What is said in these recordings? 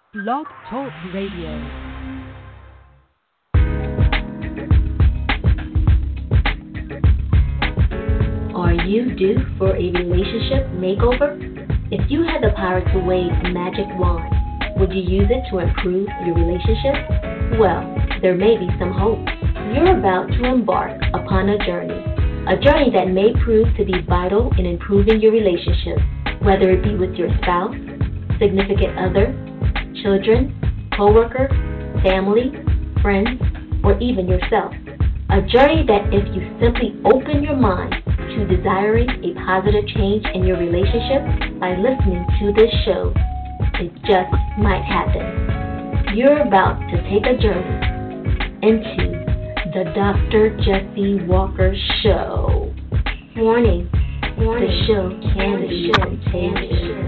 Blog Talk Radio. Are you due for a relationship makeover? If you had the power to wave a magic wand, would you use it to improve your relationship? Well, there may be some hope. You're about to embark upon a journey that may prove to be vital in improving your relationship, whether it be with your spouse, significant other, children, co-worker, family, friends, or even yourself. A journey that if you simply open your mind to desiring a positive change in your relationship by listening to this show, it just might happen. You're about to take a journey into the Dr. Jesse Walker Show. Warning, the show can be contagious.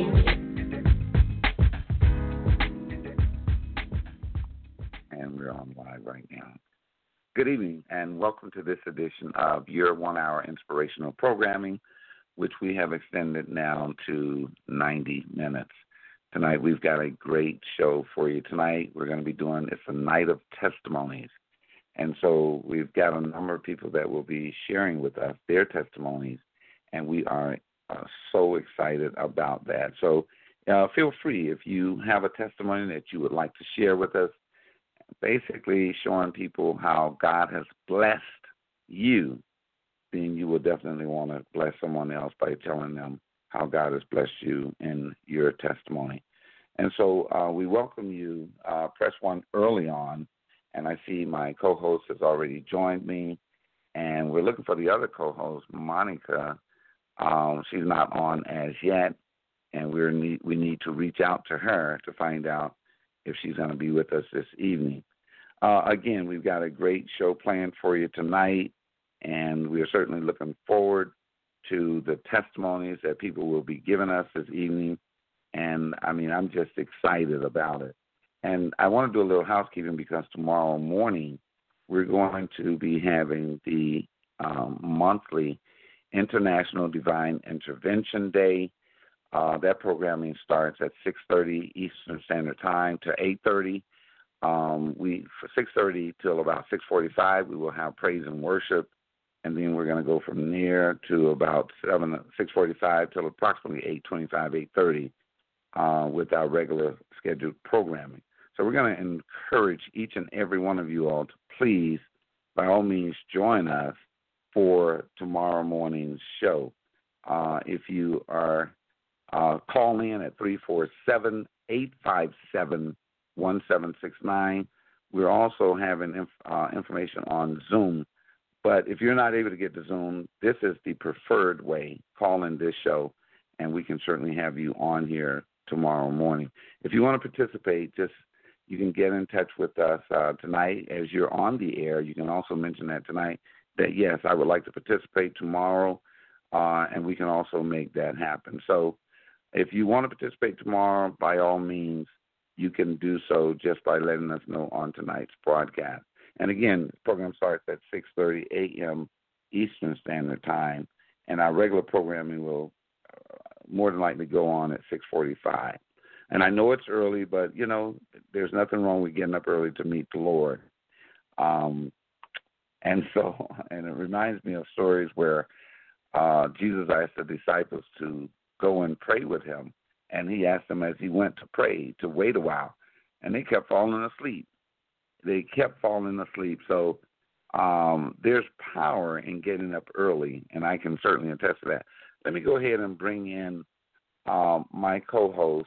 And we're on live right now. Good evening, and welcome to this edition of your 1 hour inspirational programming, which we have extended now to 90 minutes. Tonight, we've got a great show for you. Tonight, we're going to be doing, it's a night of testimonies. And so we've got a number of people that will be sharing with us their testimonies, and we are so excited about that. So feel free, if you have a testimony that you would like to share with us, basically showing people how God has blessed you, then you will definitely want to bless someone else by telling them how God has blessed you in your testimony. And so we welcome you. Press 1 early on, and I see my co-host has already joined me, and we're looking for the other co-host, Monica. She's not on as yet, and we need to reach out to her to find out if she's going to be with us this evening. Again, we've got a great show planned for you tonight, and we are certainly looking forward to the testimonies that people will be giving us this evening. And, I'm just excited about it. And I want to do a little housekeeping because tomorrow morning we're going to be having the monthly International Divine Intervention Day. That programming starts at 6:30 Eastern Standard Time to 8:30. For 6:30 till about 6:45, we will have praise and worship, and then we're going to go from there to about 6:45 till approximately 8:25, 8:30 with our regular scheduled programming. So we're going to encourage each and every one of you all to please, by all means, join us for tomorrow morning's show. If you are call in at 347-857-1769. We're also having information on Zoom. But if you're not able to get to Zoom, this is the preferred way. Call in this show, and we can certainly have you on here tomorrow morning. If you want to participate, you can get in touch with us tonight as you're on the air. You can also mention that tonight that, yes, I would like to participate tomorrow, and we can also make that happen. So if you want to participate tomorrow, by all means, you can do so just by letting us know on tonight's broadcast. And again, the program starts at 6:30 a.m. Eastern Standard Time, and our regular programming will more than likely go on at 6:45. And I know it's early, but, there's nothing wrong with getting up early to meet the Lord. And it reminds me of stories where Jesus asked the disciples to go and pray with him, and he asked them as he went to pray to wait a while, and they kept falling asleep. So there's power in getting up early, and I can certainly attest to that. Let me go ahead and bring in my co-host,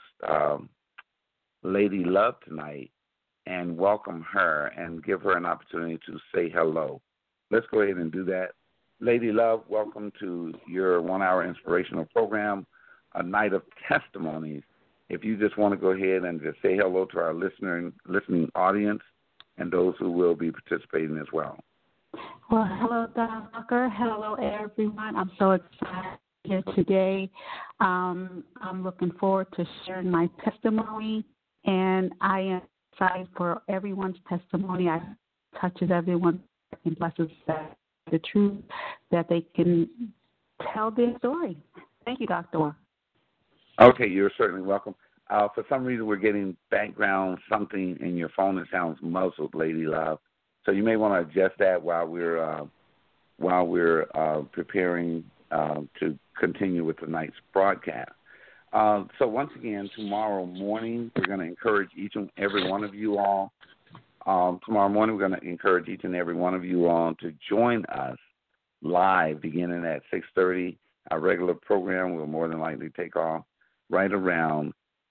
Lady Love, tonight, and welcome her and give her an opportunity to say hello. Let's go ahead and do that. Lady Love, welcome to your 1 hour inspirational program, a night of testimonies. If you just want to go ahead and just say hello to our listening audience and those who will be participating as well. Well, hello, Dr. Hello, everyone. I'm so excited here today. I'm looking forward to sharing my testimony, and I am excited for everyone's testimony. I touches everyone and blesses the truth that they can tell their story. Thank you, Dr. Okay, you're certainly welcome. For some reason, we're getting background something in your phone that sounds muzzled, Lady Love. So you may want to adjust that while we're preparing to continue with tonight's broadcast. So once again, tomorrow morning, we're going to encourage each and every one of you all. Tomorrow morning, we're going to encourage each and every one of you all to join us live beginning at 6:30. Our regular program will more than likely take off right around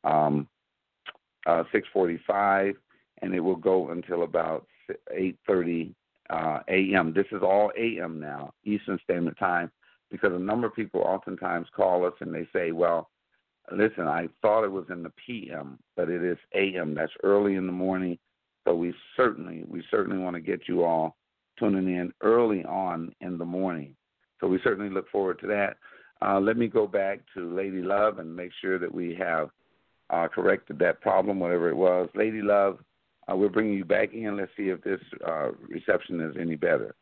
6:45, and it will go until about 8:30 a.m. This is all a.m. now, Eastern Standard Time, because a number of people oftentimes call us and they say, well, listen, I thought it was in the p.m., but it is a.m. That's early in the morning. So we certainly want to get you all tuning in early on in the morning. So we certainly look forward to that. Let me go back to Lady Love and make sure that we have corrected that problem, whatever it was. Lady Love, we're bringing you back in. Let's see if this reception is any better.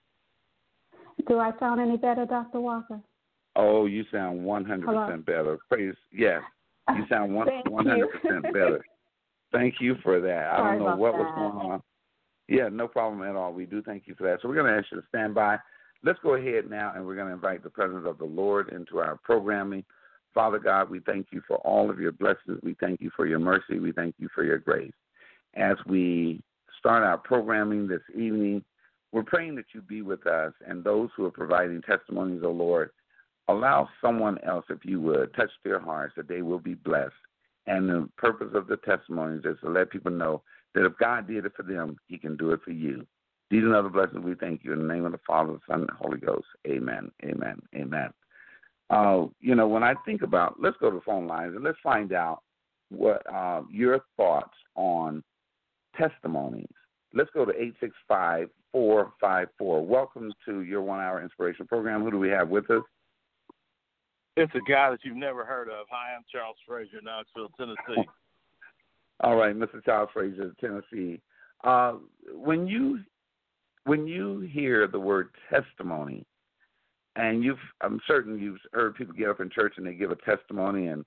Do I sound any better, Dr. Walker? Oh, you sound 100% better. Praise, yes, you sound 100% better. Thank you for that. I don't know what was going on. Yeah, no problem at all. We do thank you for that. So we're going to ask you to stand by. Let's go ahead now, and we're going to invite the presence of the Lord into our programming. Father God, we thank you for all of your blessings. We thank you for your mercy. We thank you for your grace. As we start our programming this evening, we're praying that you be with us and those who are providing testimonies, oh Lord, allow someone else, if you would, touch their hearts that they will be blessed. And the purpose of the testimonies is to let people know that if God did it for them, he can do it for you. These and other blessings, we thank you in the name of the Father, the Son, and the Holy Ghost. Amen, amen, amen. When I think about, let's go to the phone lines and let's find out what your thoughts on testimonies. Let's go to 865-454. Welcome to your 1 hour inspiration program. Who do we have with us? It's a guy that you've never heard of. Hi, I'm Charles Frazier, Knoxville, Tennessee. All right, Mr. Charles Frazier, Tennessee. When you hear the word testimony, and I'm certain you've heard people get up in church and they give a testimony, and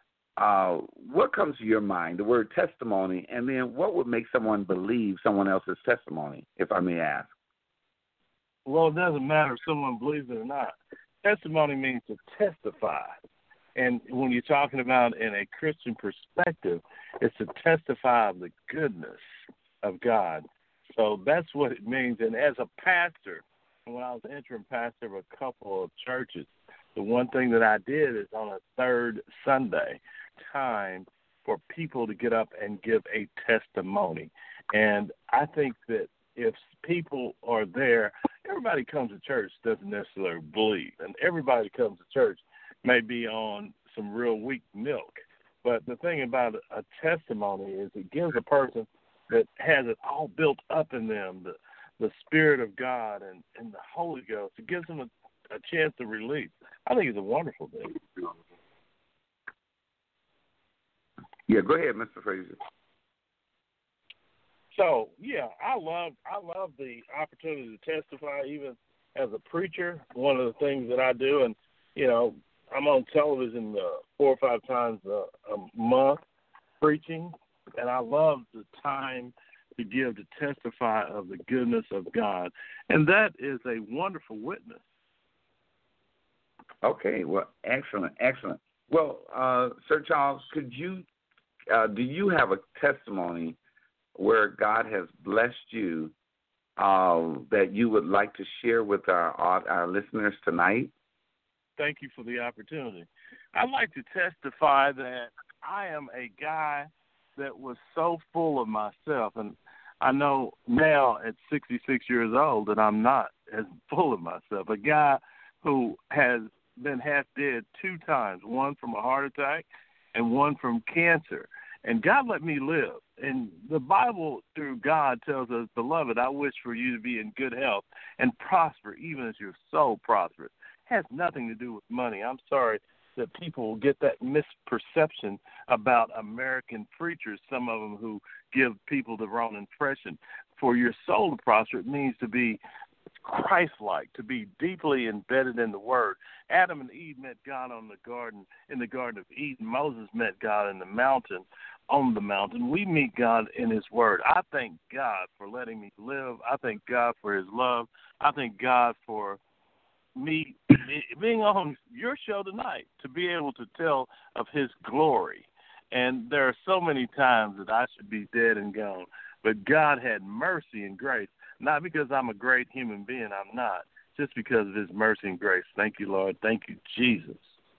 what comes to your mind, the word testimony, and then what would make someone believe someone else's testimony, if I may ask? Well, it doesn't matter if someone believes it or not. Testimony means to testify. And when you're talking about in a Christian perspective, it's to testify of the goodness of God. So that's what it means. And as a pastor, when I was interim pastor of a couple of churches, the one thing that I did is on a third Sunday time for people to get up and give a testimony. And I think that if people are there, everybody comes to church doesn't necessarily believe. And everybody comes to church may be on some real weak milk. But the thing about a testimony is it gives a person that has it all built up in them, the Spirit of God and the Holy Ghost. It gives them a chance to release. I think it's a wonderful thing. Yeah, go ahead, Mr. Frazier. So, yeah, I love the opportunity to testify even as a preacher. One of the things that I do, and, I'm on television 4 or 5 times a month preaching, and I love the time to give to testify of the goodness of God. And that is a wonderful witness. Okay, well, excellent. Well, Sir Charles, do you have a testimony where God has blessed you that you would like to share with our listeners tonight? Thank you for the opportunity. I'd like to testify that I am a guy that was so full of myself, and I know now at 66 years old that I'm not as full of myself. A guy who has been half dead 2 times, one from a heart attack and one from cancer. And God let me live. And the Bible, through God, tells us, beloved, I wish for you to be in good health and prosper, even as your soul prospers. It has nothing to do with money. I'm sorry that people get that misperception about American preachers, some of them who give people the wrong impression. For your soul to prosper, it means to be Christ-like, to be deeply embedded in the Word. Adam and Eve met God in the Garden of Eden. Moses met God in the mountain, on the mountain. We meet God in His Word. I thank God for letting me live. I thank God for His love. I thank God for me being on your show tonight to be able to tell of His glory. And there are so many times that I should be dead and gone, but God had mercy and grace, not because I'm a great human being. I'm not, just because of His mercy and grace. Thank you, Lord. Thank you, Jesus.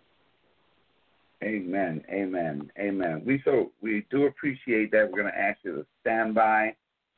Amen, amen, amen. We do appreciate that. We're going to ask you to stand by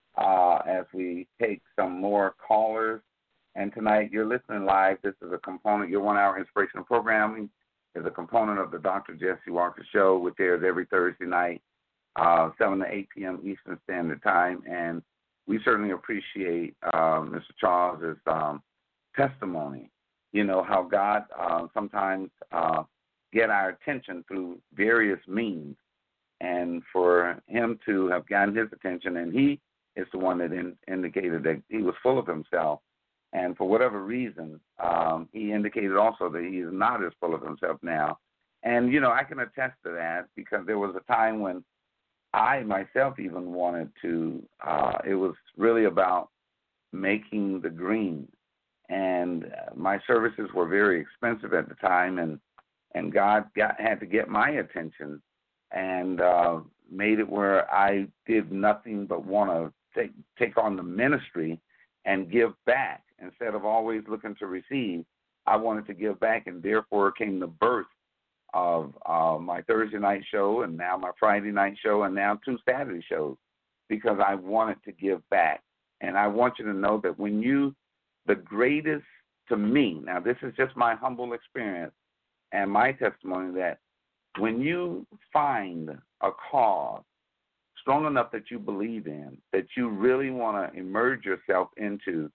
as we take some more callers. And tonight, you're listening live. This is a component. Your 1 hour inspirational programming is a component of the Dr. Jesse Walker Show, which airs every Thursday night, 7 to 8 p.m. Eastern Standard Time. And we certainly appreciate Mr. Charles's testimony. You know, how God sometimes get our attention through various means. And for him to have gotten his attention, and he is the one that indicated that he was full of himself. And for whatever reason, he indicated also that he is not as full of himself now. And, you know, I can attest to that because there was a time when I myself even wanted to, it was really about making the green. And my services were very expensive at the time, and God had to get my attention and made it where I did nothing but want to take on the ministry and give back. Instead of always looking to receive, I wanted to give back, and therefore came the birth of my Thursday night show, and now my Friday night show, and now 2 Saturday shows, because I wanted to give back. And I want you to know that the greatest to me, now this is just my humble experience and my testimony, that when you find a cause strong enough that you believe in, that you really want to immerse yourself into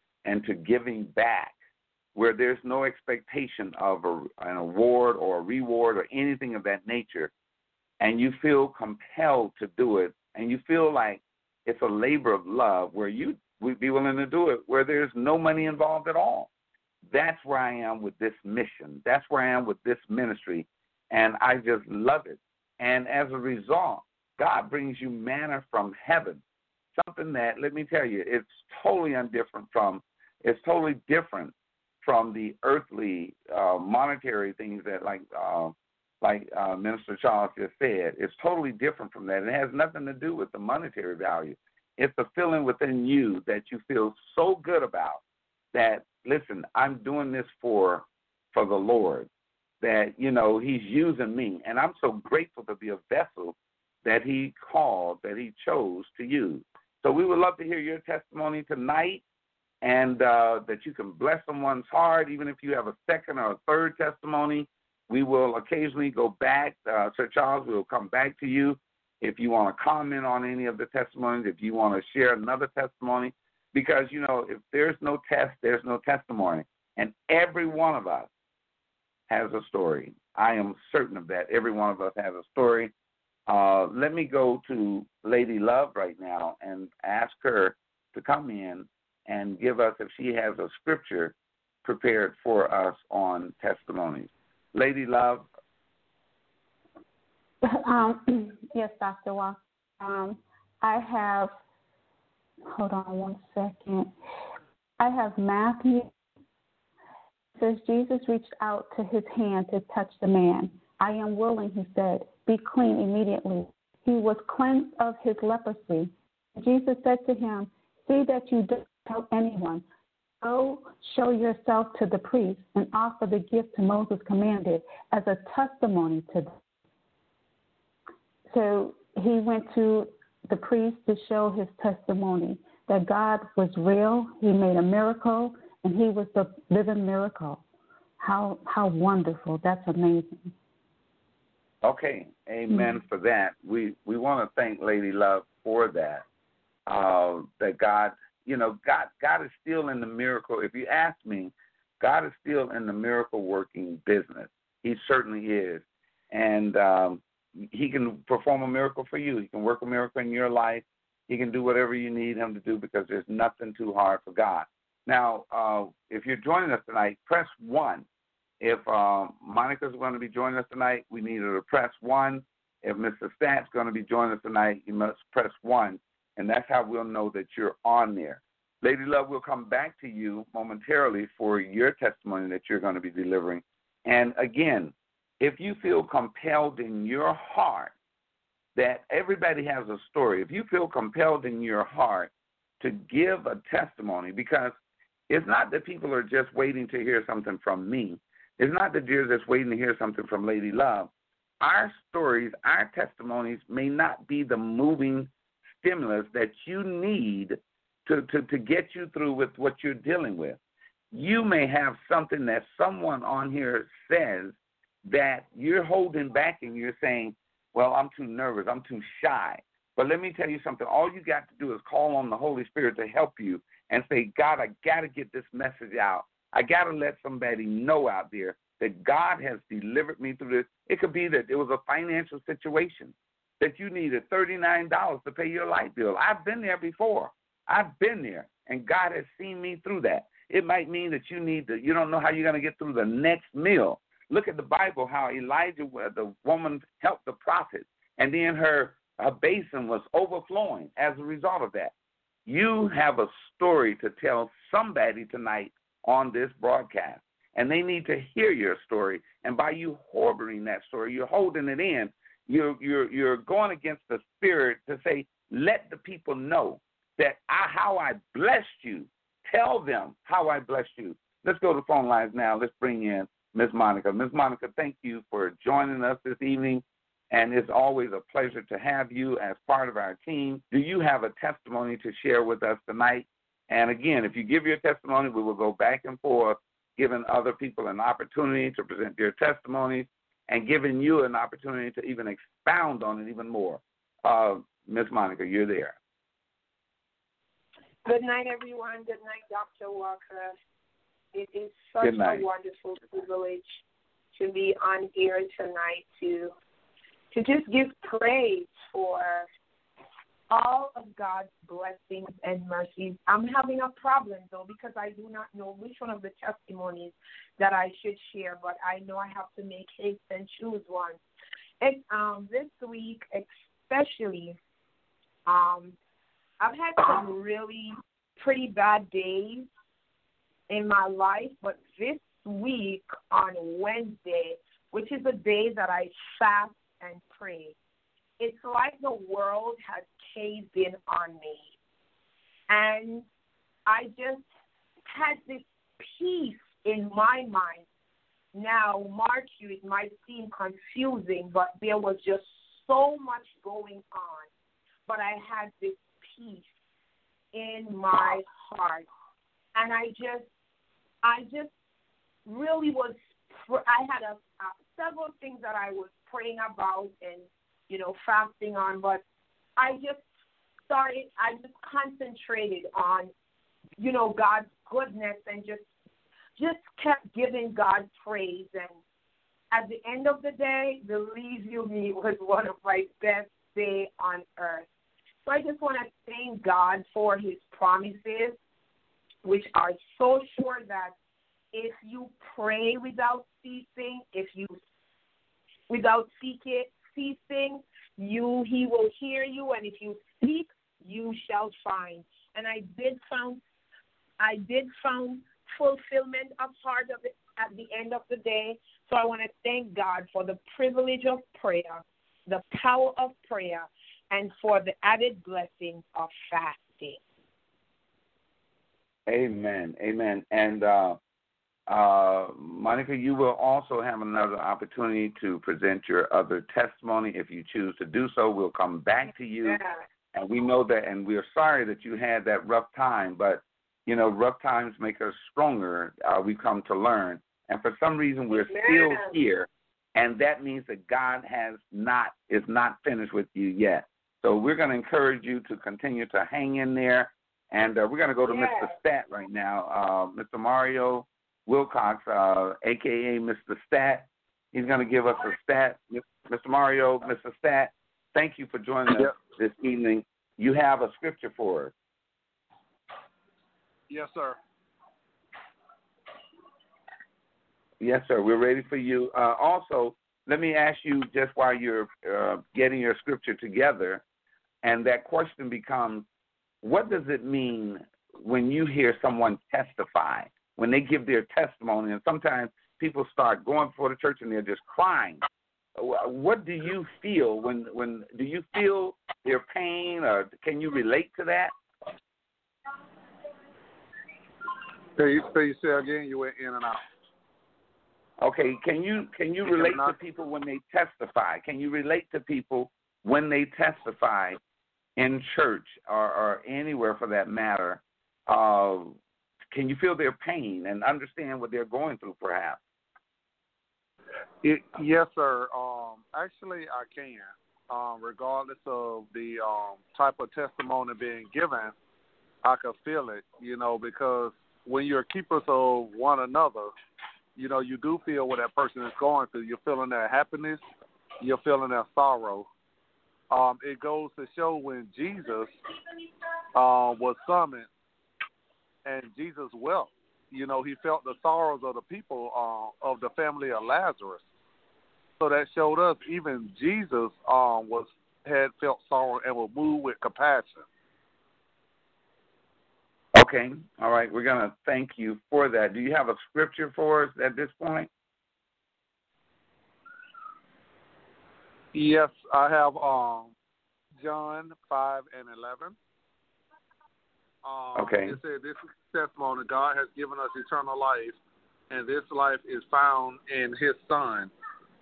giving back, where there's no expectation of an award or a reward or anything of that nature, and you feel compelled to do it, and you feel like it's a labor of love where you would be willing to do it, where there's no money involved at all. That's where I am with this mission. That's where I am with this ministry, and I just love it. And as a result, God brings you manna from heaven, something that, let me tell you, it's totally different from the earthly monetary things that, like Minister Charles just said. It's totally different from that. It has nothing to do with the monetary value. It's the feeling within you that you feel so good about that, listen, I'm doing this for the Lord, that, you know, He's using me. And I'm so grateful to be a vessel that He called, that He chose to use. So we would love to hear your testimony tonight, and that you can bless someone's heart. Even if you have a second or a third testimony, we will occasionally go back. Sir Charles, we will come back to you if you want to comment on any of the testimonies, if you want to share another testimony, because, you know, if there's no test, there's no testimony. And every one of us has a story. I am certain of that. Every one of us has a story. Let me go to Lady Love right now and ask her to come in and give us, if she has a scripture prepared for us on testimonies. Lady Love. Yes, Dr. Walker. I have, hold on one second. I have Matthew. It says, Jesus reached out to his hand to touch the man. I am willing, he said. Be clean immediately. He was cleansed of his leprosy. Jesus said to him, see that you don't tell anyone. Go show yourself to the priest and offer the gift Moses commanded as a testimony to them. So he went to the priest to show his testimony that God was real. He made a miracle, and he was the living miracle. How wonderful. That's amazing. Okay, amen for that. We want to thank Lady Love for that. That God, you know, God is still in the miracle. If you ask me, God is still in the miracle-working business. He certainly is. And He can perform a miracle for you. He can work a miracle in your life. He can do whatever you need Him to do, because there's nothing too hard for God. Now, if you're joining us tonight, press 1. If Monica's going to be joining us tonight, we need her to press 1. If Mr. Stat's going to be joining us tonight, you must press 1, and that's how we'll know that you're on there. Lady Love, we'll come back to you momentarily for your testimony that you're going to be delivering. And again, if you feel compelled in your heart, that everybody has a story, if you feel compelled in your heart to give a testimony, because it's not that people are just waiting to hear something from me. It's not that you're just waiting to hear something from Lady Love. Our stories, our testimonies may not be the moving stimulus that you need to get you through with what you're dealing with. You may have something that someone on here says that you're holding back and you're saying, well, I'm too nervous, I'm too shy. But let me tell you something. All you got to do is call on the Holy Spirit to help you and say, God, I got to get this message out. I got to let somebody know out there that God has delivered me through this. It could be that it was a financial situation, that you needed $39 to pay your light bill. I've been there before. I've been there, and God has seen me through that. It might mean that you don't know how you're going to get through the next meal. Look at the Bible, how Elijah, the woman, helped the prophet, and then her basin was overflowing as a result of that. You have a story to tell somebody tonight on this broadcast, and they need to hear your story. And by you harboring that story, you're holding it in. You're going against the spirit to say, let the people know that how I blessed you. Tell them how I blessed you. Let's go to the phone lines now. Let's bring in Ms. Monica. Ms. Monica, thank you for joining us this evening, and it's always a pleasure to have you as part of our team. Do you have a testimony to share with us tonight? And again, if you give your testimony, we will go back and forth, giving other people an opportunity to present their testimonies and giving you an opportunity to even expound on it even more. Ms. Monica, you're there. Good night, everyone. Good night, Dr. Walker. It is such a wonderful privilege to be on here tonight to just give praise for all of God's blessings and mercies. I'm having a problem, though, because I do not know which one of the testimonies that I should share, but I know I have to make haste and choose one. This week, especially, I've had some really pretty bad days in my life, but this week on Wednesday, which is a day that I fast and pray, it's like the world has caved in on me. And I just had this peace in my mind. Now, mark you, it might seem confusing, but there was just so much going on. But I had this peace in my heart, and I just really was. I had several things that I was praying about and fasting on, but I just concentrated on God's goodness and just kept giving God praise. And at the end of the day, believe you me, it was one of my best days on earth. So I just want to thank God for his promises, which are so sure that if you pray without ceasing, without ceasing, he will hear you, and if you seek, you shall find. And I did found fulfillment of part of it at the end of the day. So I want to thank God for the privilege of prayer, the power of prayer, and for the added blessings of fasting. Amen. Amen. And Monica, you will also have another opportunity to present your other testimony. If you choose to do so, we'll come back to you. And we know that, and we're sorry that you had that rough time, but, rough times make us stronger. We come to learn. And for some reason, we're still here, and that means that God is not finished with you yet. So we're going to encourage you to continue to hang in there. And we're going to go to Mr. Stat right now, Mr. Mario Wilcox, a.k.a. Mr. Stat. He's going to give us a stat. Mr. Mario, Mr. Stat, thank you for joining us this evening. You have a scripture for us. Yes, sir. Yes, sir. We're ready for you. Also, let me ask you just while you're getting your scripture together, and that question becomes, what does it mean when you hear someone testify, when they give their testimony, and sometimes people start going before the church and they're just crying. What do you feel when do you feel their pain, or can you relate to that? You say again, you went in and out. Okay, can you relate to people when they testify? Can you relate to people when they testify in church or anywhere for that matter? Can you feel their pain and understand what they're going through, perhaps? Yes, sir. Actually, I can. Regardless of the type of testimony being given, I can feel it, because when you're keepers of one another, you do feel what that person is going through. You're feeling their happiness. You're feeling their sorrow. It goes to show when Jesus was summoned and Jesus wept, he felt the sorrows of the people of the family of Lazarus. So that showed us even Jesus had felt sorrow and was moved with compassion. Okay. All right. We're going to thank you for that. Do you have a scripture for us at this point? Yes, I have John 5 and 11. Okay. It said, "This is testimony: God has given us eternal life, and this life is found in His Son."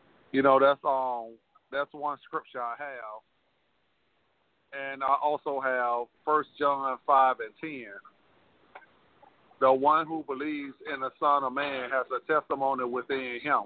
That's one scripture I have, and I also have 1 John 5 and 10. The one who believes in the Son of Man has a testimony within him.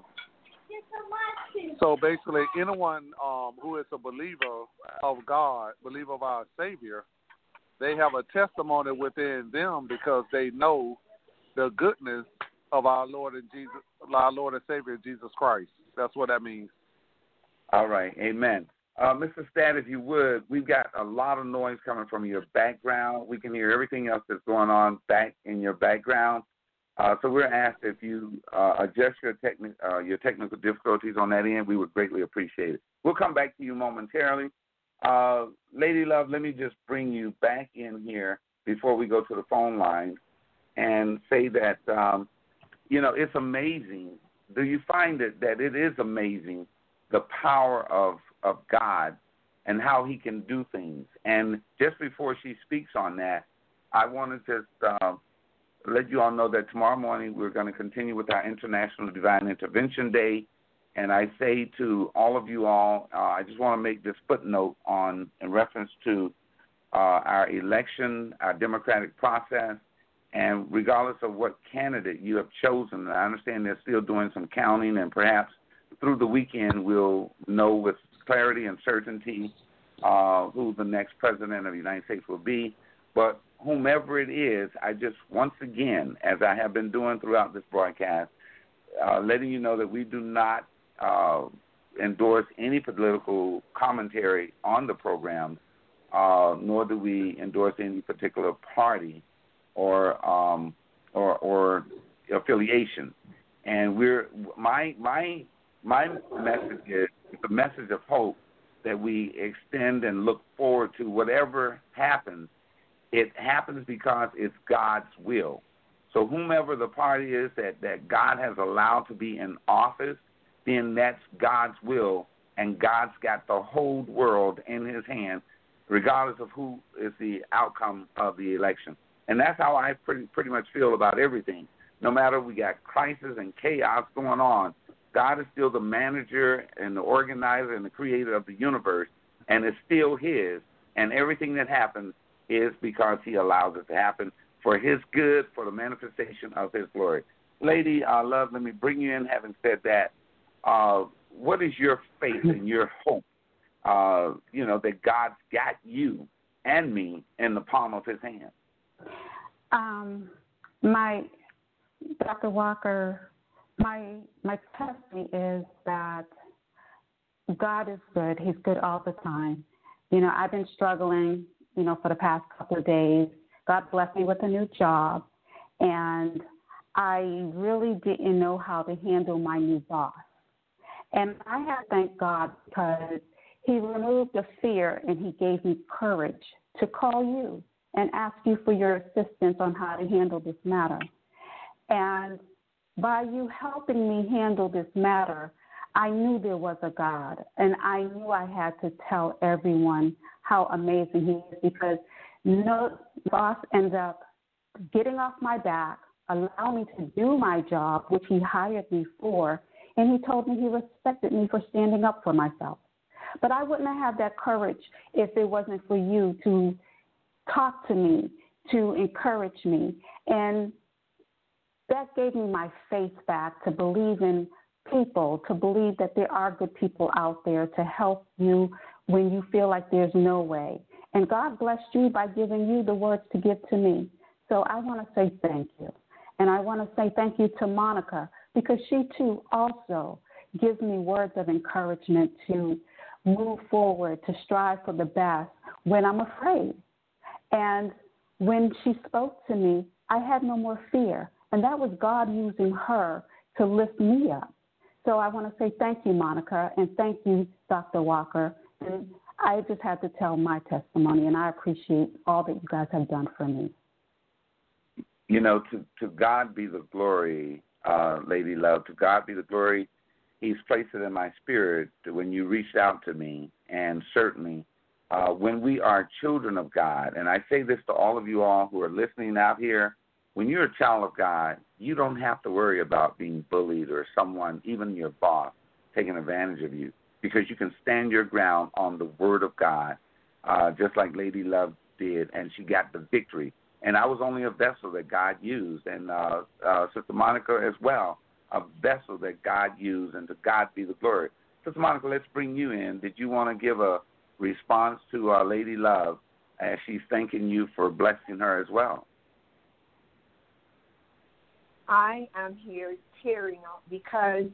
So basically, anyone who is a believer of God, believer of our Savior, they have a testimony within them because they know the goodness of our Lord and Savior Jesus Christ. That's what that means. All right. Amen. Mr. Stat, if you would, we've got a lot of noise coming from your background. We can hear everything else that's going on back in your background. So we're asked if you adjust your technical difficulties on that end. We would greatly appreciate it. We'll come back to you momentarily. Lady Love, let me just bring you back in here before we go to the phone line and say that, it's amazing. Do you find that it is amazing, the power of God and how He can do things? And just before she speaks on that, I want to just let you all know that tomorrow morning we're going to continue with our International Divine Intervention Day. And I say to all of you all, I just want to make this footnote in reference to our election, our democratic process, and regardless of what candidate you have chosen, I understand they're still doing some counting, and perhaps through the weekend we'll know with clarity and certainty who the next president of the United States will be. But whomever it is, I just once again, as I have been doing throughout this broadcast, letting you know that we do not endorse any political commentary on the program, nor do we endorse any particular party or affiliation. And my message is the message of hope that we extend and look forward to. Whatever happens, it happens because it's God's will. So whomever the party is that God has allowed to be in office, then that's God's will, and God's got the whole world in His hand, regardless of who is the outcome of the election. And that's how I pretty much feel about everything. No matter we got crisis and chaos going on, God is still the manager and the organizer and the creator of the universe, and it's still His. And everything that happens is because He allows it to happen for His good, for the manifestation of His glory. Lady Love, let me bring you in. Having said that, what is your faith and your hope, that God's got you and me in the palm of His hand? Dr. Walker, my testimony is that God is good. He's good all the time. I've been struggling, for the past couple of days. God blessed me with a new job, and I really didn't know how to handle my new boss. And I have to thank God because he removed the fear and he gave me courage to call you and ask you for your assistance on how to handle this matter. And by you helping me handle this matter, I knew there was a God, and I knew I had to tell everyone how amazing he is, because no boss ends up getting off my back, allowing me to do my job, which he hired me for, and he told me he respected me for standing up for myself. But I wouldn't have had that courage if it wasn't for you to talk to me, to encourage me. And that gave me my faith back to believe in people, to believe that there are good people out there to help you when you feel like there's no way. And God blessed you by giving you the words to give to me. So I want to say thank you. And I want to say thank you to Monica, because she too also gives me words of encouragement to move forward, to strive for the best when I'm afraid. And when she spoke to me, I had no more fear. And that was God using her to lift me up. So I want to say thank you, Monica, and thank you, Dr. Walker. And I just had to tell my testimony, and I appreciate all that you guys have done for me. You know, to God be the glory, Lady Love. To God be the glory. He's placed it in my spirit when you reached out to me, and certainly when we are children of God, and I say this to all of you all who are listening out here, when you're a child of God, you don't have to worry about being bullied or someone, even your boss, taking advantage of you, because you can stand your ground on the Word of God, just like Lady Love did, and she got the victory. And I was only a vessel that God used, and Sister Monica as well, a vessel that God used, and to God be the glory. Sister Monica, let's bring you in. Did you want to give a response to Lady Love as she's thanking you for blessing her as well? I am here tearing up because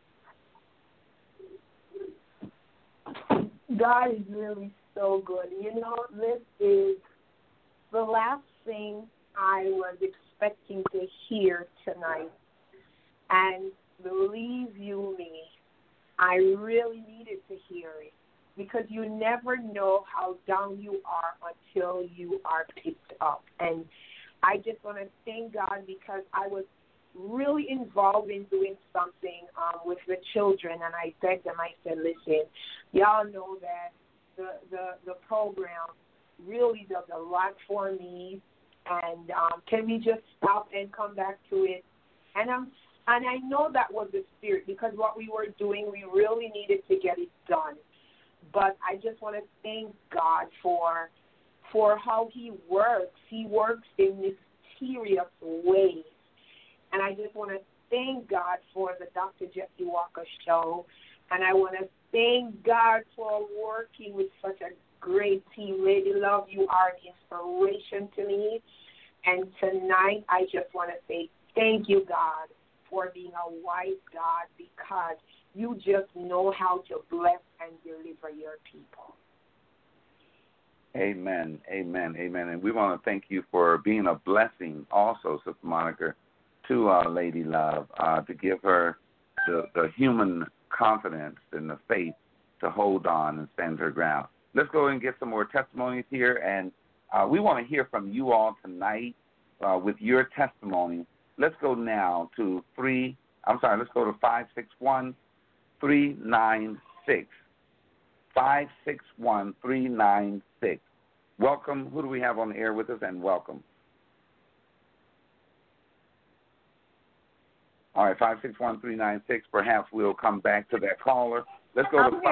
God is really so good. You know, this is the last thing I was expecting to hear tonight. And believe you me, I really needed to hear it, because you never know how down you are until you are picked up. And I just want to thank God, because I was really involved in doing something with the children, and I begged them, I said, listen, y'all know that the program really does a lot for me, and can we just stop and come back to it? And I know that was the spirit, because what we were doing, we really needed to get it done. But I just want to thank God for how he works. He works in mysterious ways. And I just want to thank God for the Dr. Jesse Walker Show. And I want to thank God for working with such a great team. Lady Love, you are an inspiration to me. And tonight, I just want to say thank you, God, for being a wise God, because you just know how to bless and deliver your people. Amen, amen, amen. And we want to thank you for being a blessing also, Sister Monica, to Lady Love, to give her the human confidence and the faith to hold on and stand her ground. Let's go and get some more testimonies here, and we want to hear from you all tonight with your testimony. Let's go now to 561-396. 561-396. Welcome. Who do we have on the air with us? And welcome. All right, 561-396. Perhaps we'll come back to that caller. Let's go to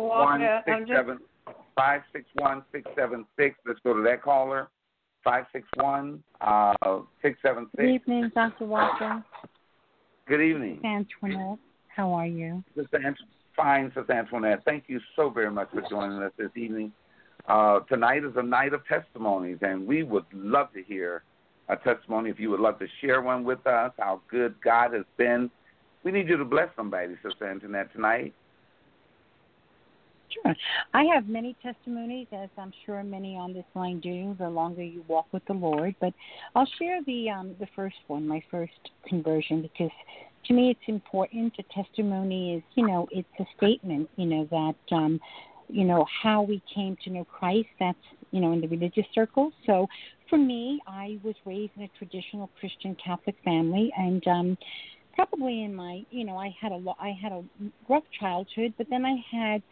561-676. Let's go to that caller. 561-676. Good evening, Dr. Walker. Good evening. Antoinette, how are you? Fine, Sister Antoinette. Thank you so very much for joining us this evening. Tonight is a night of testimonies, and we would love to hear a testimony. If you would love to share one with us, how good God has been. We need you to bless somebody, Sister Antoinette, tonight. Sure. I have many testimonies, as I'm sure many on this line do, the longer you walk with the Lord. But I'll share the first one, my first conversion, because to me it's important. A testimony is, it's a statement, that, how we came to know Christ. That's, in the religious circles. So for me, I was raised in a traditional Christian Catholic family, and probably in my, I had a rough childhood, but then I had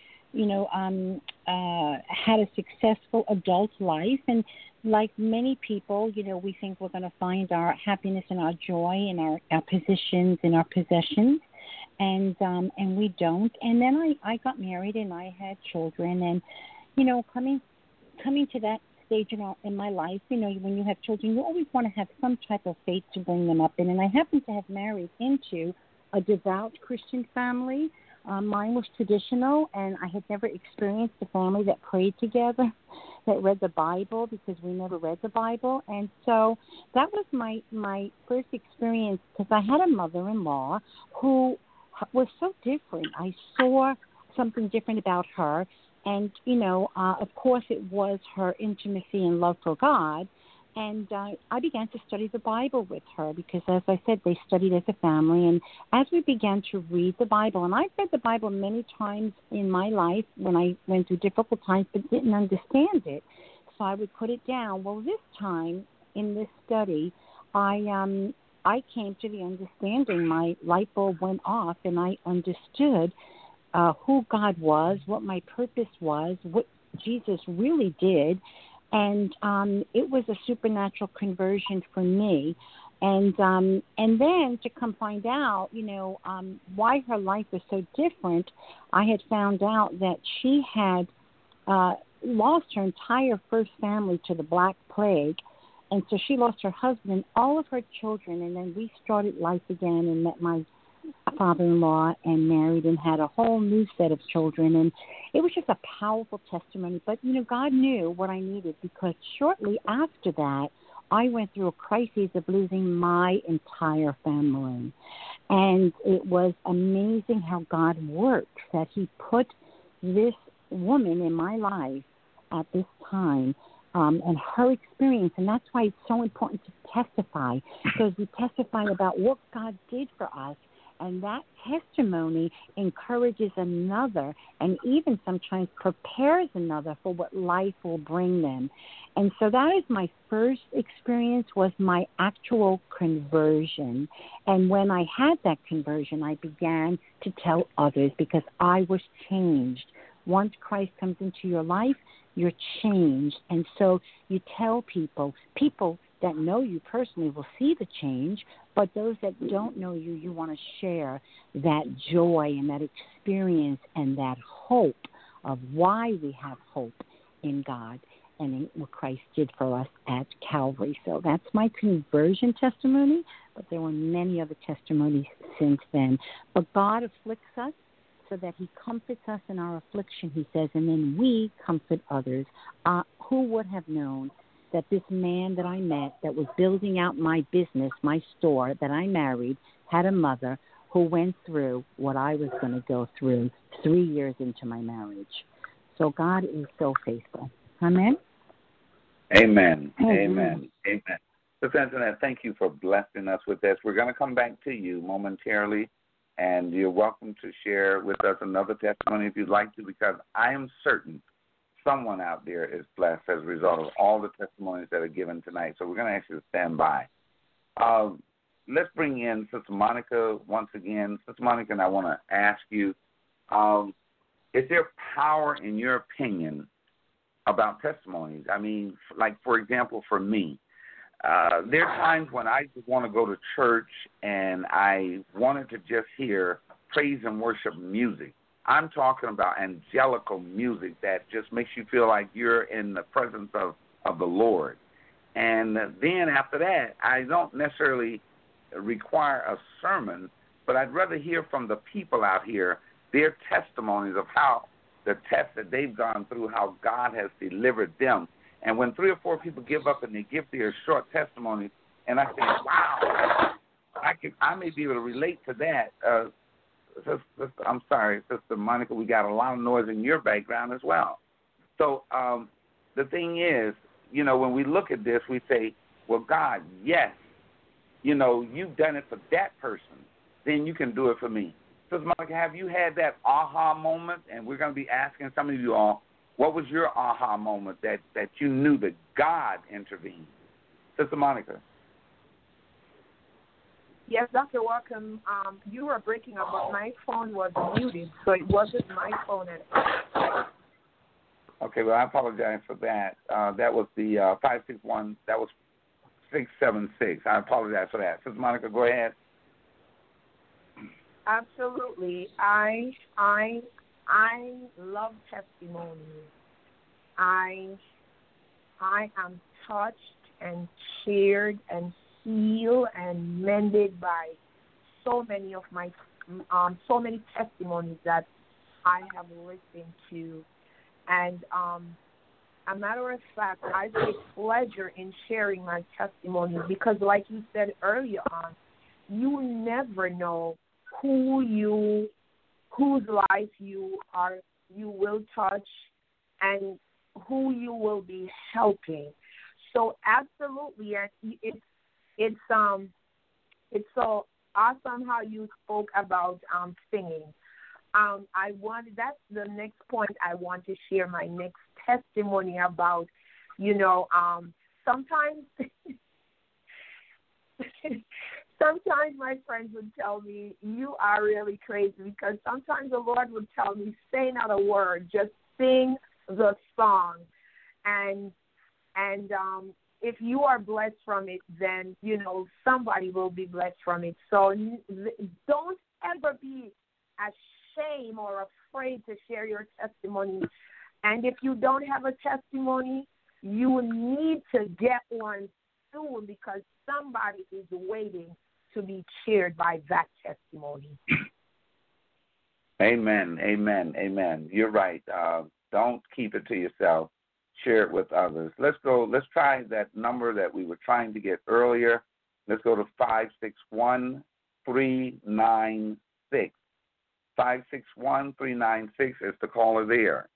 had a successful adult life. And like many people, we think we're going to find our happiness and our joy in our positions and our possessions. And we don't. And then I got married and I had children. And, coming to that stage in my life, when you have children, you always want to have some type of faith to bring them up in. And I happened to have married into a devout Christian family. Mine was traditional, and I had never experienced a family that prayed together, that read the Bible, because we never read the Bible. And so that was my first experience, because I had a mother-in-law who was so different. I saw something different about her. And, of course, it was her intimacy and love for God. And I began to study the Bible with her because, as I said, they studied as a family. And as we began to read the Bible, and I've read the Bible many times in my life when I went through difficult times but didn't understand it, so I would put it down. Well, this time in this study, I came to the understanding. My light bulb went off, and I understood who God was, what my purpose was, what Jesus really did. And it was a supernatural conversion for me. And then to come find out, why her life was so different, I had found out that she had lost her entire first family to the Black Plague. And so she lost her husband and all of her children. And then we started life again and met my father-in-law and married and had a whole new set of children. And it was just a powerful testimony. But, God knew what I needed, because shortly after that, I went through a crisis of losing my entire family. And it was amazing how God works, that he put this woman in my life at this time, and her experience. And that's why it's so important to testify, because we testify about what God did for us. And that testimony encourages another, and even sometimes prepares another for what life will bring them. And so that is my first experience, was my actual conversion. And when I had that conversion, I began to tell others, because I was changed. Once Christ comes into your life, you're changed. And so you tell people that know you personally will see the change, but those that don't know you, you want to share that joy and that experience and that hope of why we have hope in God and in what Christ did for us at Calvary. So that's my conversion testimony, but there were many other testimonies since then. But God afflicts us so that he comforts us in our affliction, he says, and then we comfort others. Who would have known that this man that I met, that was building out my business, my store, that I married, had a mother who went through what I was going to go through 3 years into my marriage. So God is so faithful. Amen? Amen. Amen. Amen. Sister Antoinette, thank you for blessing us with this. We're going to come back to you momentarily, and you're welcome to share with us another testimony if you'd like to, because I am certain someone out there is blessed as a result of all the testimonies that are given tonight. So we're going to ask you to stand by. Let's bring in Sister Monica once again. Sister Monica, and I want to ask you, is there power in your opinion about testimonies? I mean, like, for example, for me, there are times when I just want to go to church and I wanted to just hear praise and worship music. I'm talking about angelical music that just makes you feel like you're in the presence of the Lord. And then after that, I don't necessarily require a sermon, but I'd rather hear from the people out here, their testimonies of how the test that they've gone through, how God has delivered them. And when 3 or 4 people give up and they give their short testimonies, and I think, wow, I may be able to relate to that. I'm sorry, Sister Monica, we got a lot of noise in your background as well. So the thing is, when we look at this, we say, well, God, yes, you've done it for that person, then you can do it for me. Sister Monica, have you had that aha moment? And we're going to be asking some of you all, what was your aha moment that you knew that God intervened? Sister Monica. Yes, Dr. Walker, you were breaking up, but my phone was muted, so it wasn't my phone at all. Okay, well, I apologize for that. That was the 561. That was 676. I apologize for that. Sister Monica, go ahead. Absolutely. I love testimonies. I am touched and cheered and healed and mended by so many of my so many testimonies that I have listened to. And a matter of fact, I take pleasure in sharing my testimonies because, like you said earlier on, you never know whose life you will touch and who you will be helping. So absolutely, and it's so awesome how you spoke about singing. That's the next point I want to share my next testimony about. Sometimes my friends would tell me, you are really crazy, because sometimes the Lord would tell me, say not a word, just sing the song. And if you are blessed from it, then, somebody will be blessed from it. So don't ever be ashamed or afraid to share your testimony. And if you don't have a testimony, you need to get one soon, because somebody is waiting to be cheered by that testimony. Amen, amen, amen. You're right. Don't keep it to yourself. Share it with others. Let's try that number that we were trying to get earlier. Let's go to 561-396. 561-396 is the caller there.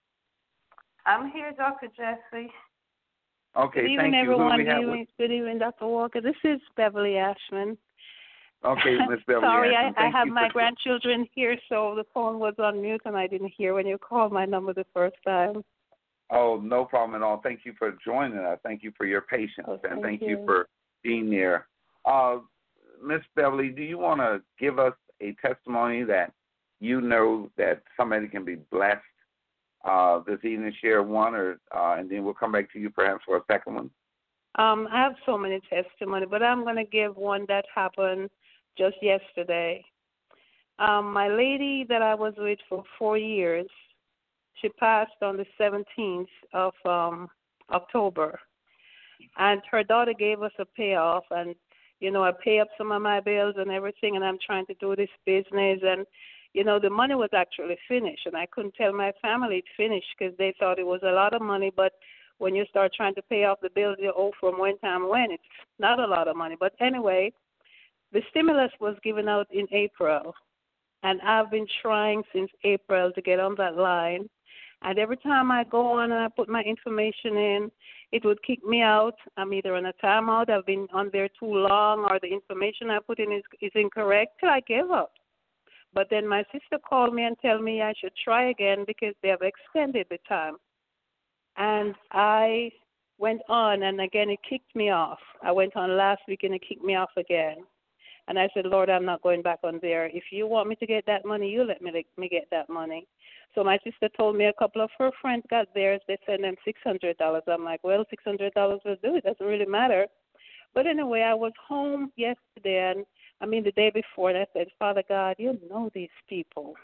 I'm here, Dr. Jesse. Okay, good evening, thank you. Everyone. Good evening, Dr. Walker. This is Beverly Ashman. Okay, Miss Beverly Sorry, Ashman. I have my grandchildren here, so the phone was on mute, and I didn't hear when you called my number the first time. Oh, no problem at all. Thank you for joining us. Thank you for your patience, and thank you for being there. Miss Beverly, do you want to give us a testimony that you know that somebody can be blessed this evening? Share one, and then we'll come back to you perhaps for a second one. I have so many testimonies, but I'm going to give one that happened just yesterday. My lady that I was with for 4 years, she passed on the 17th of October, and her daughter gave us a payoff, and, I pay up some of my bills and everything, and I'm trying to do this business, and, the money was actually finished, and I couldn't tell my family it's finished because they thought it was a lot of money, but when you start trying to pay off the bills you owe from when, it's not a lot of money. But anyway, the stimulus was given out in April, and I've been trying since April to get on that line. And every time I go on and I put my information in, it would kick me out. I'm either on a timeout, I've been on there too long, or the information I put in is incorrect, till I give up. But then my sister called me and told me I should try again because they have extended the time. And I went on, and again it kicked me off. I went on last week, and it kicked me off again. And I said, Lord, I'm not going back on there. If you want me to get that money, you let me get that money. So my sister told me a couple of her friends got theirs. They sent them $600. I'm like, well, $600 will do. It doesn't really matter. But anyway, I was home yesterday, the day before, and I said, Father God, you know these people.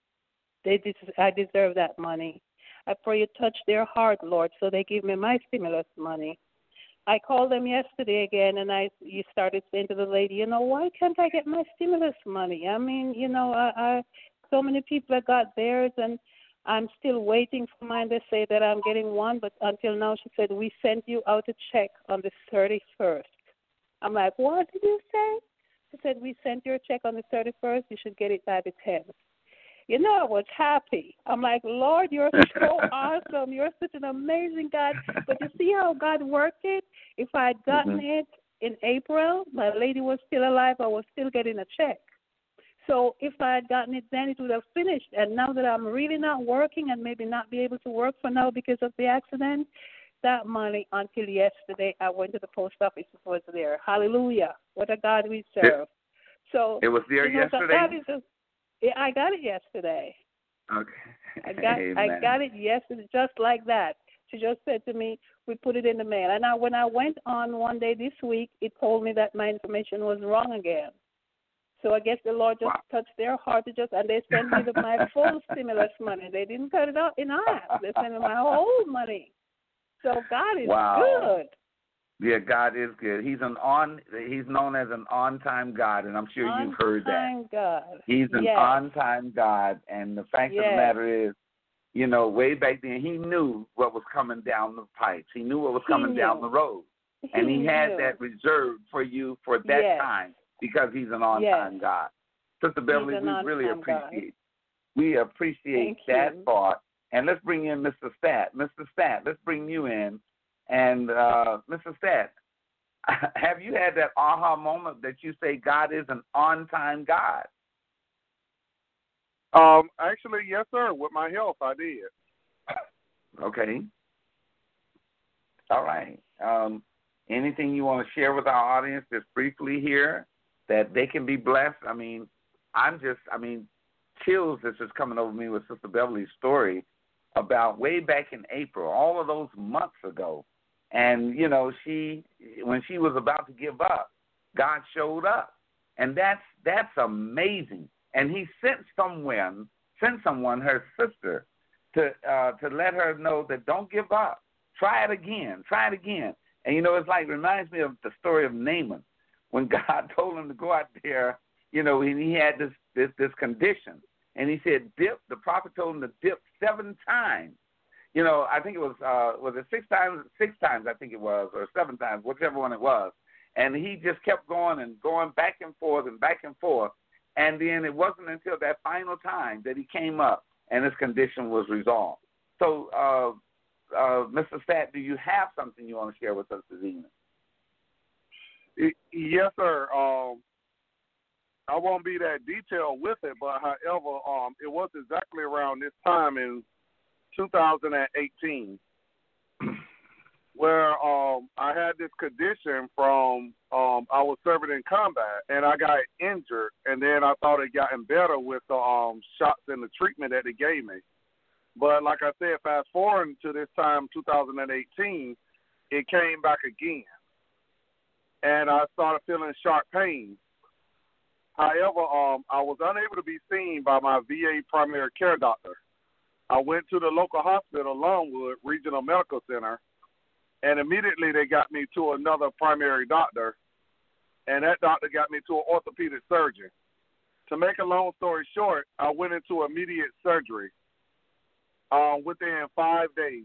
I deserve that money. I pray you touch their heart, Lord, so they give me my stimulus money. I called them yesterday again, and you started saying to the lady, why can't I get my stimulus money? So many people have got theirs, and I'm still waiting for mine. They say that I'm getting one, but until now, she said, we sent you out a check on the 31st. I'm like, what did you say? He said, we sent your check on the 31st. You should get it by the 10th. You know, I was happy. I'm like, Lord, you're so awesome. You're such an amazing God. But you see how God worked it? If I had gotten it in April, my lady was still alive. I was still getting a check. So if I had gotten it then, it would have finished. And now that I'm really not working and maybe not be able to work for now because of the accident, that money until yesterday, I went to the post office, it was there. Hallelujah. What a God we serve. So it was there yesterday? I got it yesterday. Okay. I got it yesterday, just like that. She just said to me, we put it in the mail. And when I went on one day this week, it told me that my information was wrong again. So I guess the Lord just touched their heart and they sent me my full stimulus money. They didn't cut it out in half. They sent me my whole money. So God is good. Yeah, God is good. He's known as an on-time God, and I'm sure you've heard that. On-time God. He's an on-time God, and the fact of the matter is, you know, way back then, he knew what was coming down the pipes. He knew what was coming down the road, and he had that reserved for you for that time because he's an on-time God. Sister Beverly, we really appreciate that thought. And let's bring in Mr. Stat. Mr. Stat, let's bring you in. And Mr. Stat, have you had that aha moment that you say God is an on-time God? Actually, yes, sir. With my health, I did. Okay. All right. Anything you want to share with our audience just briefly here that they can be blessed? I mean, chills is just coming over me with Sister Beverly's story about way back in April, all of those months ago. And, you know, when she was about to give up, God showed up. And that's amazing. And he sent someone, her sister, to let her know that don't give up. Try it again. And, you know, it's like, reminds me of the story of Naaman. When God told him to go out there, you know, and he had this condition. And he said, dip. The prophet told him to dip 7 times. You know, I think it was it 6 times? 6 times, I think it was, or 7 times, whichever one it was. And he just kept going back and forth. And then it wasn't until that final time that he came up and his condition was resolved. So, Mr. Stat, do you have something you want to share with us this evening? Yes, sir. I won't be that detailed with it, but however, it was exactly around this time in 2018 where I had this condition from I was serving in combat and I got injured, and then I thought it gotten better with the shots and the treatment that they gave me. But like I said, fast forward to this time, 2018, it came back again, and I started feeling sharp pain. However, I was unable to be seen by my VA primary care doctor. I went to the local hospital, Longwood Regional Medical Center, and immediately they got me to another primary doctor, and that doctor got me to an orthopedic surgeon. To make a long story short, I went into immediate surgery within 5 days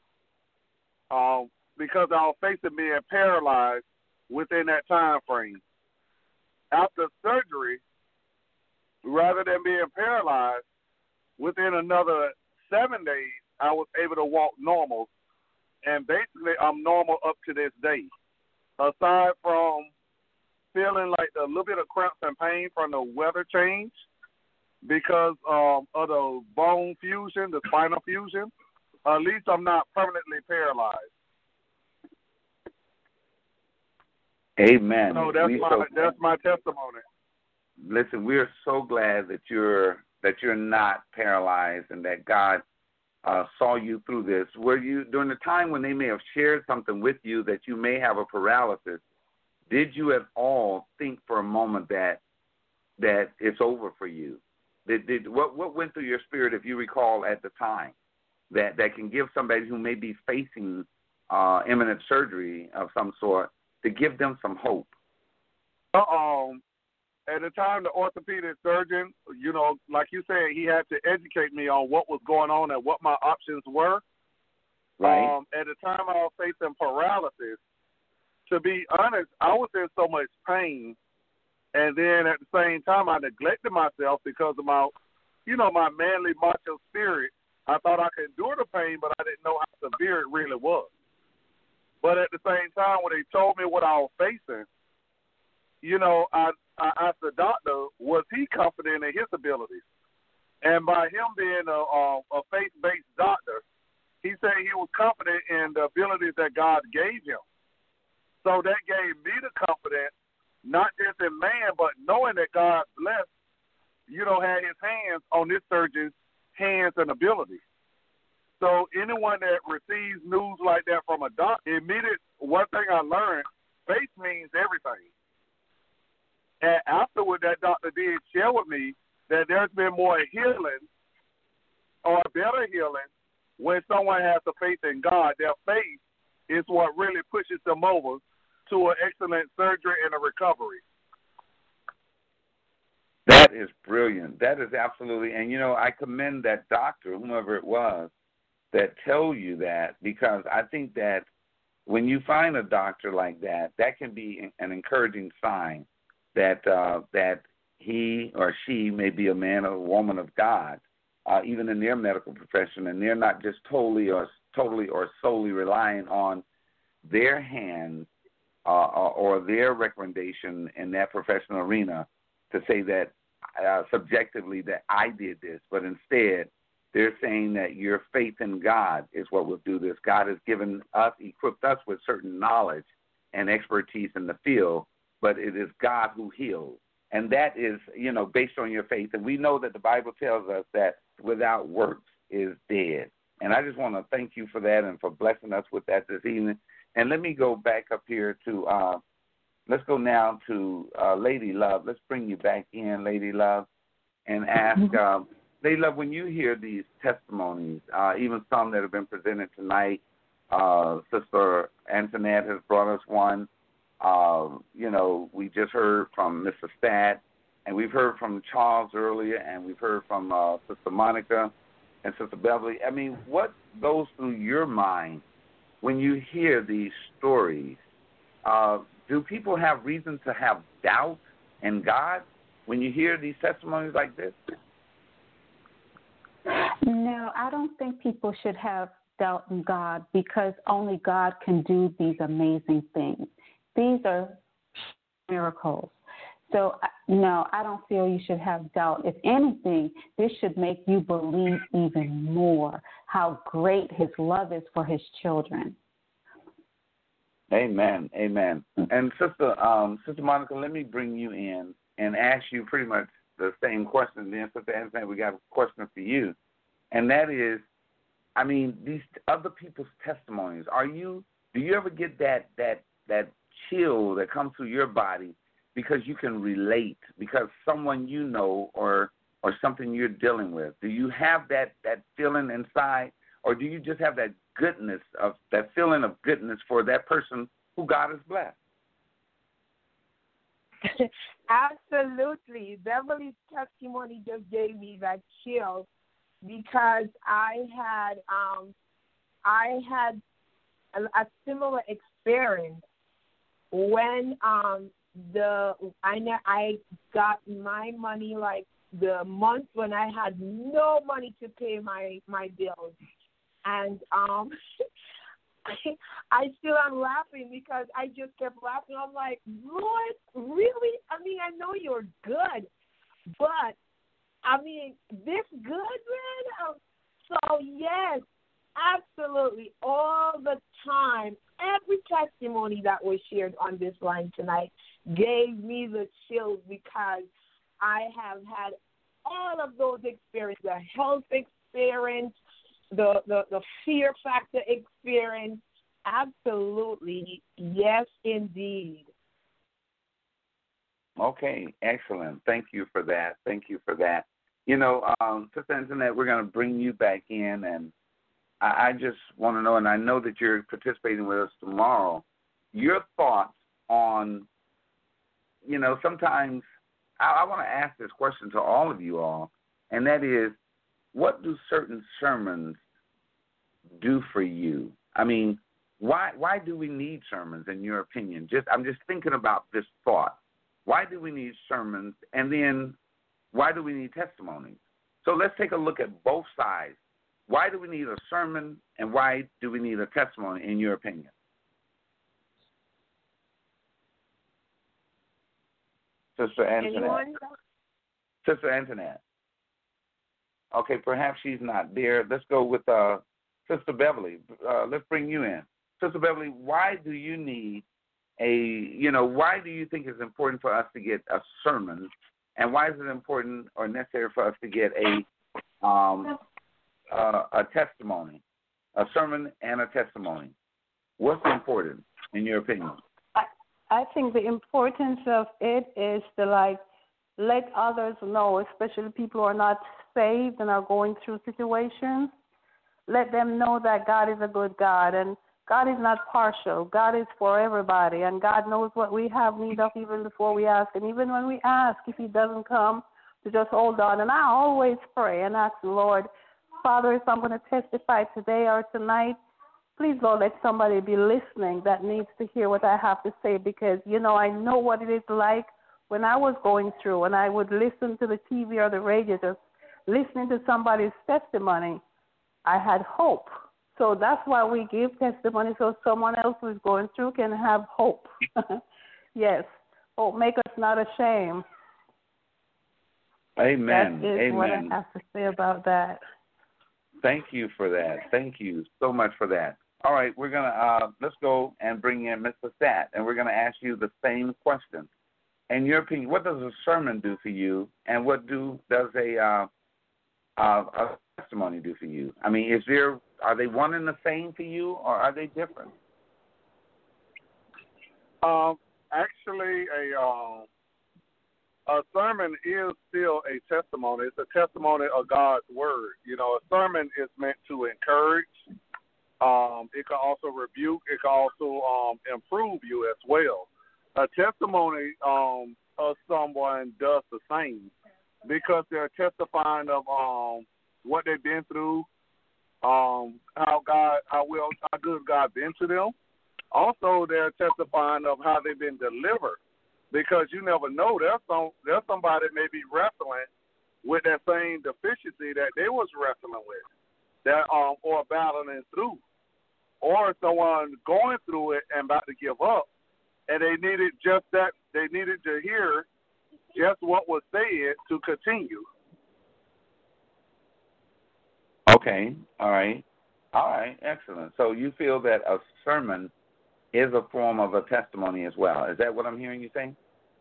because I was facing being paralyzed within that time frame. After surgery, rather than being paralyzed, within another 7 days, I was able to walk normal. And basically, I'm normal up to this day. Aside from feeling like a little bit of cramps and pain from the weather change because of the bone fusion, the spinal fusion, at least I'm not permanently paralyzed. Amen. So that's my testimony. Listen, we're so glad that you're not paralyzed and that God saw you through this. Were you, during the time when they may have shared something with you that you may have a paralysis, did you at all think for a moment that it's over for you? What went through your spirit, if you recall, at the time that can give somebody who may be facing imminent surgery of some sort, to give them some hope? At the time, the orthopedic surgeon, you know, like you said, he had to educate me on what was going on and what my options were. Right. At the time, I was facing paralysis. To be honest, I was in so much pain And then at the same time, I neglected myself because of my, my manly macho spirit. I thought I could endure the pain, but I didn't know how severe it really was. But at the same time, when they told me what I was facing, I asked the doctor, was he confident in his abilities? And by him being a faith-based doctor, he said he was confident in the abilities that God gave him. So that gave me the confidence, not just in man, but knowing that God blessed, had his hands on this surgeon's hands and abilities. So anyone that receives news like that from a doctor, one thing I learned, faith means everything. And afterward, that doctor did share with me that there's been more healing or better healing when someone has the faith in God. Their faith is what really pushes them over to an excellent surgery and a recovery. That is brilliant. That is absolutely, and I commend that doctor, whomever it was, that tell you that, because I think that when you find a doctor like that, that can be an encouraging sign that that he or she may be a man or a woman of God, even in their medical profession, and they're not just totally or solely relying on their hands or their recommendation in that professional arena to say that subjectively that I did this, but instead they're saying that your faith in God is what will do this. God has equipped us with certain knowledge and expertise in the field, but it is God who heals. And that is, based on your faith. And we know that the Bible tells us that without works is dead. And I just want to thank you for that and for blessing us with that this evening. And let me go back up here to, let's go now to Lady Love. Let's bring you back in, Lady Love, and ask, Lady Love, when you hear these testimonies, even some that have been presented tonight, Sister Antoinette has brought us one. We just heard from Mr. Stat, and we've heard from Charles earlier, and we've heard from Sister Monica and Sister Beverly. I mean, what goes through your mind when you hear these stories? Do people have reason to have doubt in God when you hear these testimonies like this? No, I don't think people should have doubt in God, because only God can do these amazing things. These are miracles. So, no, I don't feel you should have doubt. If anything, this should make you believe even more how great his love is for his children. Amen, amen. And Sister Monica, let me bring you in and ask you pretty much the same question. Then, Sister Anthony, we got a question for you, and that is, I mean, these other people's testimonies. Do you ever get that chill that comes through your body because you can relate, because someone you know or something you're dealing with? Do you have that feeling inside, or do you just have that goodness, of that feeling of goodness for that person who God has blessed? Absolutely. Beverly's testimony just gave me that chill, because I had a similar experience when I got my money, like the month when I had no money to pay my bills. And I still am laughing because I just kept laughing. I'm like, Lord, really? I mean, I know you're good, but, I mean, this good, man? So, yes, absolutely, all the time, every testimony that was shared on this line tonight gave me the chills, because I have had all of those experiences, the health experience, the fear factor experience. Absolutely. Yes, indeed. Okay, excellent. Thank you for that. Sister Antoinette, we're going to bring you back in, and I just want to know, and I know that you're participating with us tomorrow, your thoughts on, sometimes I want to ask this question to all of you all, and that is, what do certain sermons do for you? I mean, why do we need sermons, in your opinion? I'm just thinking about this thought. Why do we need sermons? And then why do we need testimonies? So let's take a look at both sides. Why do we need a sermon, and why do we need a testimony, in your opinion? Sister Antoinette. Anyone? Sister Antoinette. Okay, perhaps she's not there. Let's go with Sister Beverly. Let's bring you in. Sister Beverly, why do you need why do you think it's important for us to get a sermon, and why is it important or necessary for us to get a testimony, a sermon and a testimony? What's important, in your opinion? I think the importance of it is to let others know, especially people who are not saved and are going through situations. Let them know that God is a good God, and God is not partial. God is for everybody, and God knows what we have need of even before we ask. And even when we ask, if He doesn't come, to just hold on. And I always pray and ask the Lord, Father, if I'm going to testify today or tonight, please, Lord, let somebody be listening that needs to hear what I have to say, because, I know what it is like when I was going through, and I would listen to the TV or the radio, just listening to somebody's testimony. I had hope. So that's why we give testimony, so someone else who is going through can have hope. Yes. Hope make us not ashamed. Amen. That is Amen. what I have to say about that. Thank you for that. Thank you so much for that. All right, we're going to let's go and bring in Mr. Sat, and we're going to ask you the same question. In your opinion, what does a sermon do for you, and what does a testimony do for you? I mean, are they one and the same for you, or are they different? Actually, a sermon is still a testimony. It's a testimony of God's word. A sermon is meant to encourage. It can also rebuke. It can also improve you as well. A testimony of someone does the same, because they're testifying of what they've been through, how good God been to them. Also, they're testifying of how they've been delivered, because you never know. There's somebody may be wrestling with that same deficiency that they was wrestling with, or battling through, or someone going through it and about to give up, and they needed just that. They needed to hear just what was said to continue. Okay. All right. Excellent. So you feel that a sermon is a form of a testimony as well. Is that what I'm hearing you saying?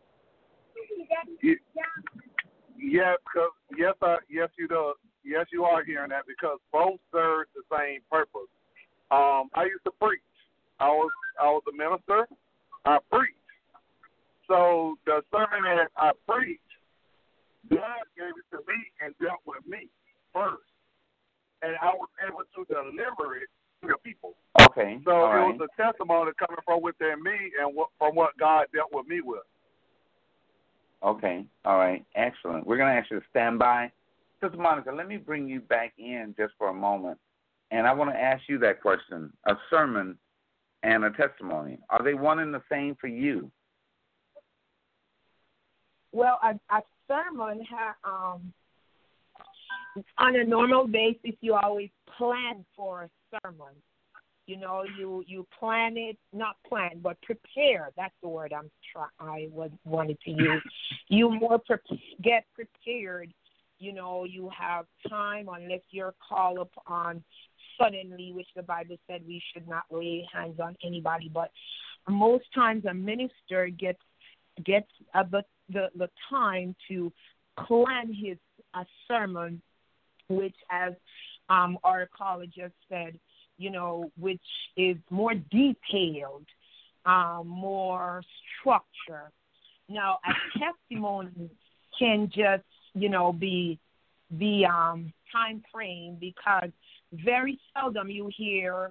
Yes, you do. Yes, you are hearing that, because both serve the same purpose. I used to preach. I was a minister. I preached. So the sermon that I preached, God gave it to me and dealt with me first, and I was able to deliver it to the people. Okay. So it was a testimony coming from within me and from what God dealt with me with. Okay. All right. Excellent. We're going to ask you to stand by. Sister Monica, let me bring you back in just for a moment, and I want to ask you that question. A sermon and a testimony, are they one and the same for you? Well, a sermon, on a normal basis, you always plan for a sermon. You plan it, not plan, but prepare. That's the word I wanted to use. You more get prepared. You have time, unless you're called upon suddenly, which the Bible said we should not lay hands on anybody. But most times a minister gets the time to plan a sermon, which, as our caller just said, which is more detailed, more structure. Now, a testimony can just, be time frame, because very seldom you hear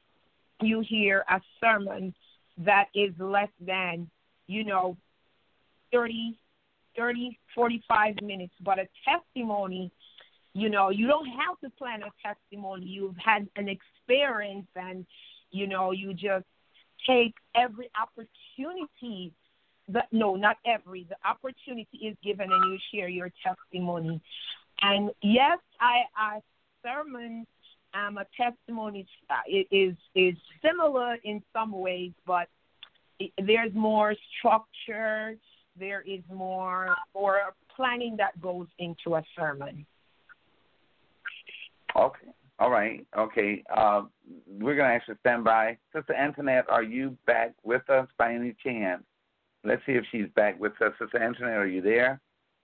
a sermon that is less than, 30, 45 minutes. But a testimony, you don't have to plan a testimony. You've had an experience, and, you just take every opportunity not every. The opportunity is given and you share your testimony. And yes, a sermon, a testimony is similar in some ways, but there's more structure. There is more planning that goes into a sermon. Okay. All right. Okay. We're going to actually stand by. Sister Antoinette, are you back with us by any chance? Let's see if she's back with us. Sister Antoinette, are you there?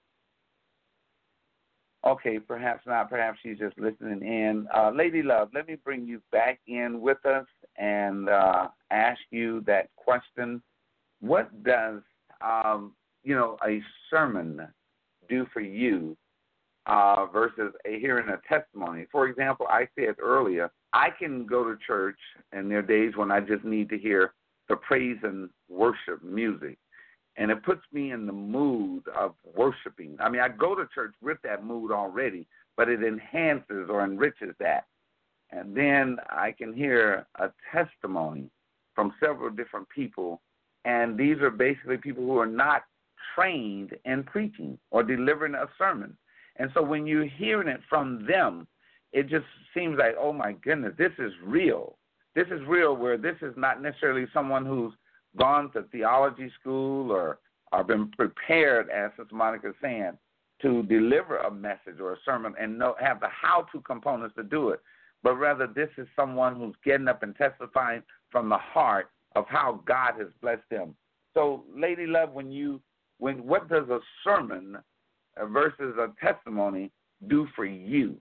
Okay, perhaps not. Perhaps she's just listening in. Lady Love, let me bring you back in with us and ask you that question. What does, a sermon do for you versus hearing a testimony? For example, I said earlier, I can go to church, and there are days when I just need to hear the praise and worship music. And it puts me in the mood of worshiping. I mean, I go to church with that mood already, but it enhances or enriches that. And then I can hear a testimony from several different people, and these are basically people who are not trained in preaching or delivering a sermon. And so when you're hearing it from them, it just seems like, oh, my goodness, this is real. This is real, where this is not necessarily someone who's gone to theology school or been prepared, as Sister Monica is saying, to deliver a message or a sermon and have the how-to components to do it. But rather, this is someone who's getting up and testifying from the heart of how God has blessed them. So, Lady Love, what does a sermon versus a testimony do for you?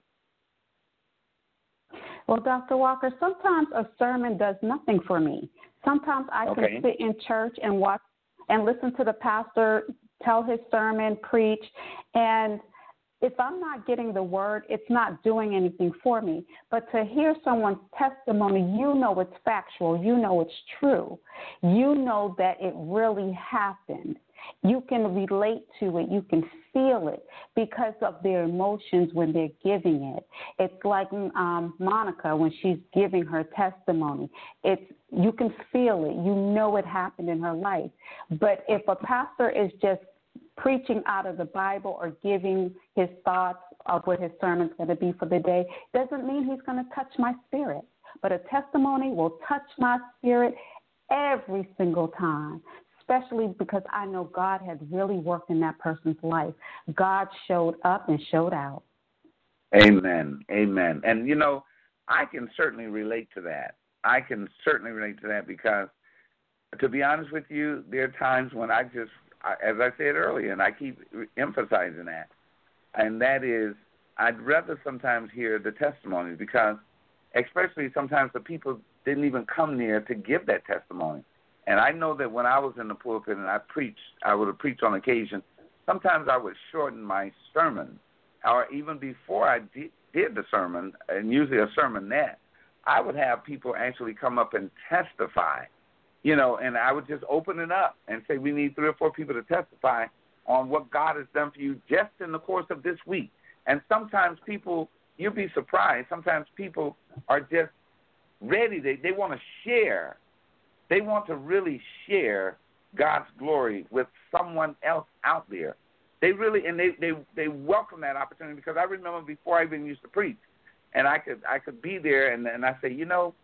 Well, Dr. Walker, sometimes a sermon does nothing for me. Sometimes I can sit in church and watch and listen to the pastor tell his sermon, preach, and if I'm not getting the word, it's not doing anything for me. But to hear someone's testimony, you know it's factual. You know it's true. You know that it really happened. You can relate to it. You can feel it because of their emotions when they're giving it. It's like Monica when she's giving her testimony. You can feel it. You know it happened in her life. But if a pastor is just preaching out of the Bible or giving his thoughts of what his sermon's going to be for the day, doesn't mean he's going to touch my spirit. But a testimony will touch my spirit every single time, especially because I know God had really worked in that person's life. God showed up and showed out. Amen. Amen. And, I can certainly relate to that. Because, to be honest with you, there are times when as I said earlier, and I keep emphasizing that, and that is I'd rather sometimes hear the testimonies because especially sometimes the people didn't even come near to give that testimony. And I know that when I was in the pulpit and I would have preached on occasion, sometimes I would shorten my sermon, or even before I did the sermon, and usually a sermonette, I would have people actually come up and testify, and I would just open it up and say, we need 3 or 4 people to testify on what God has done for you just in the course of this week. And sometimes people, you'll be surprised, sometimes people are just ready. They want to share. They want to really share God's glory with someone else out there. They really, and they welcome that opportunity, because I remember before I even used to preach, and I could be there and I say,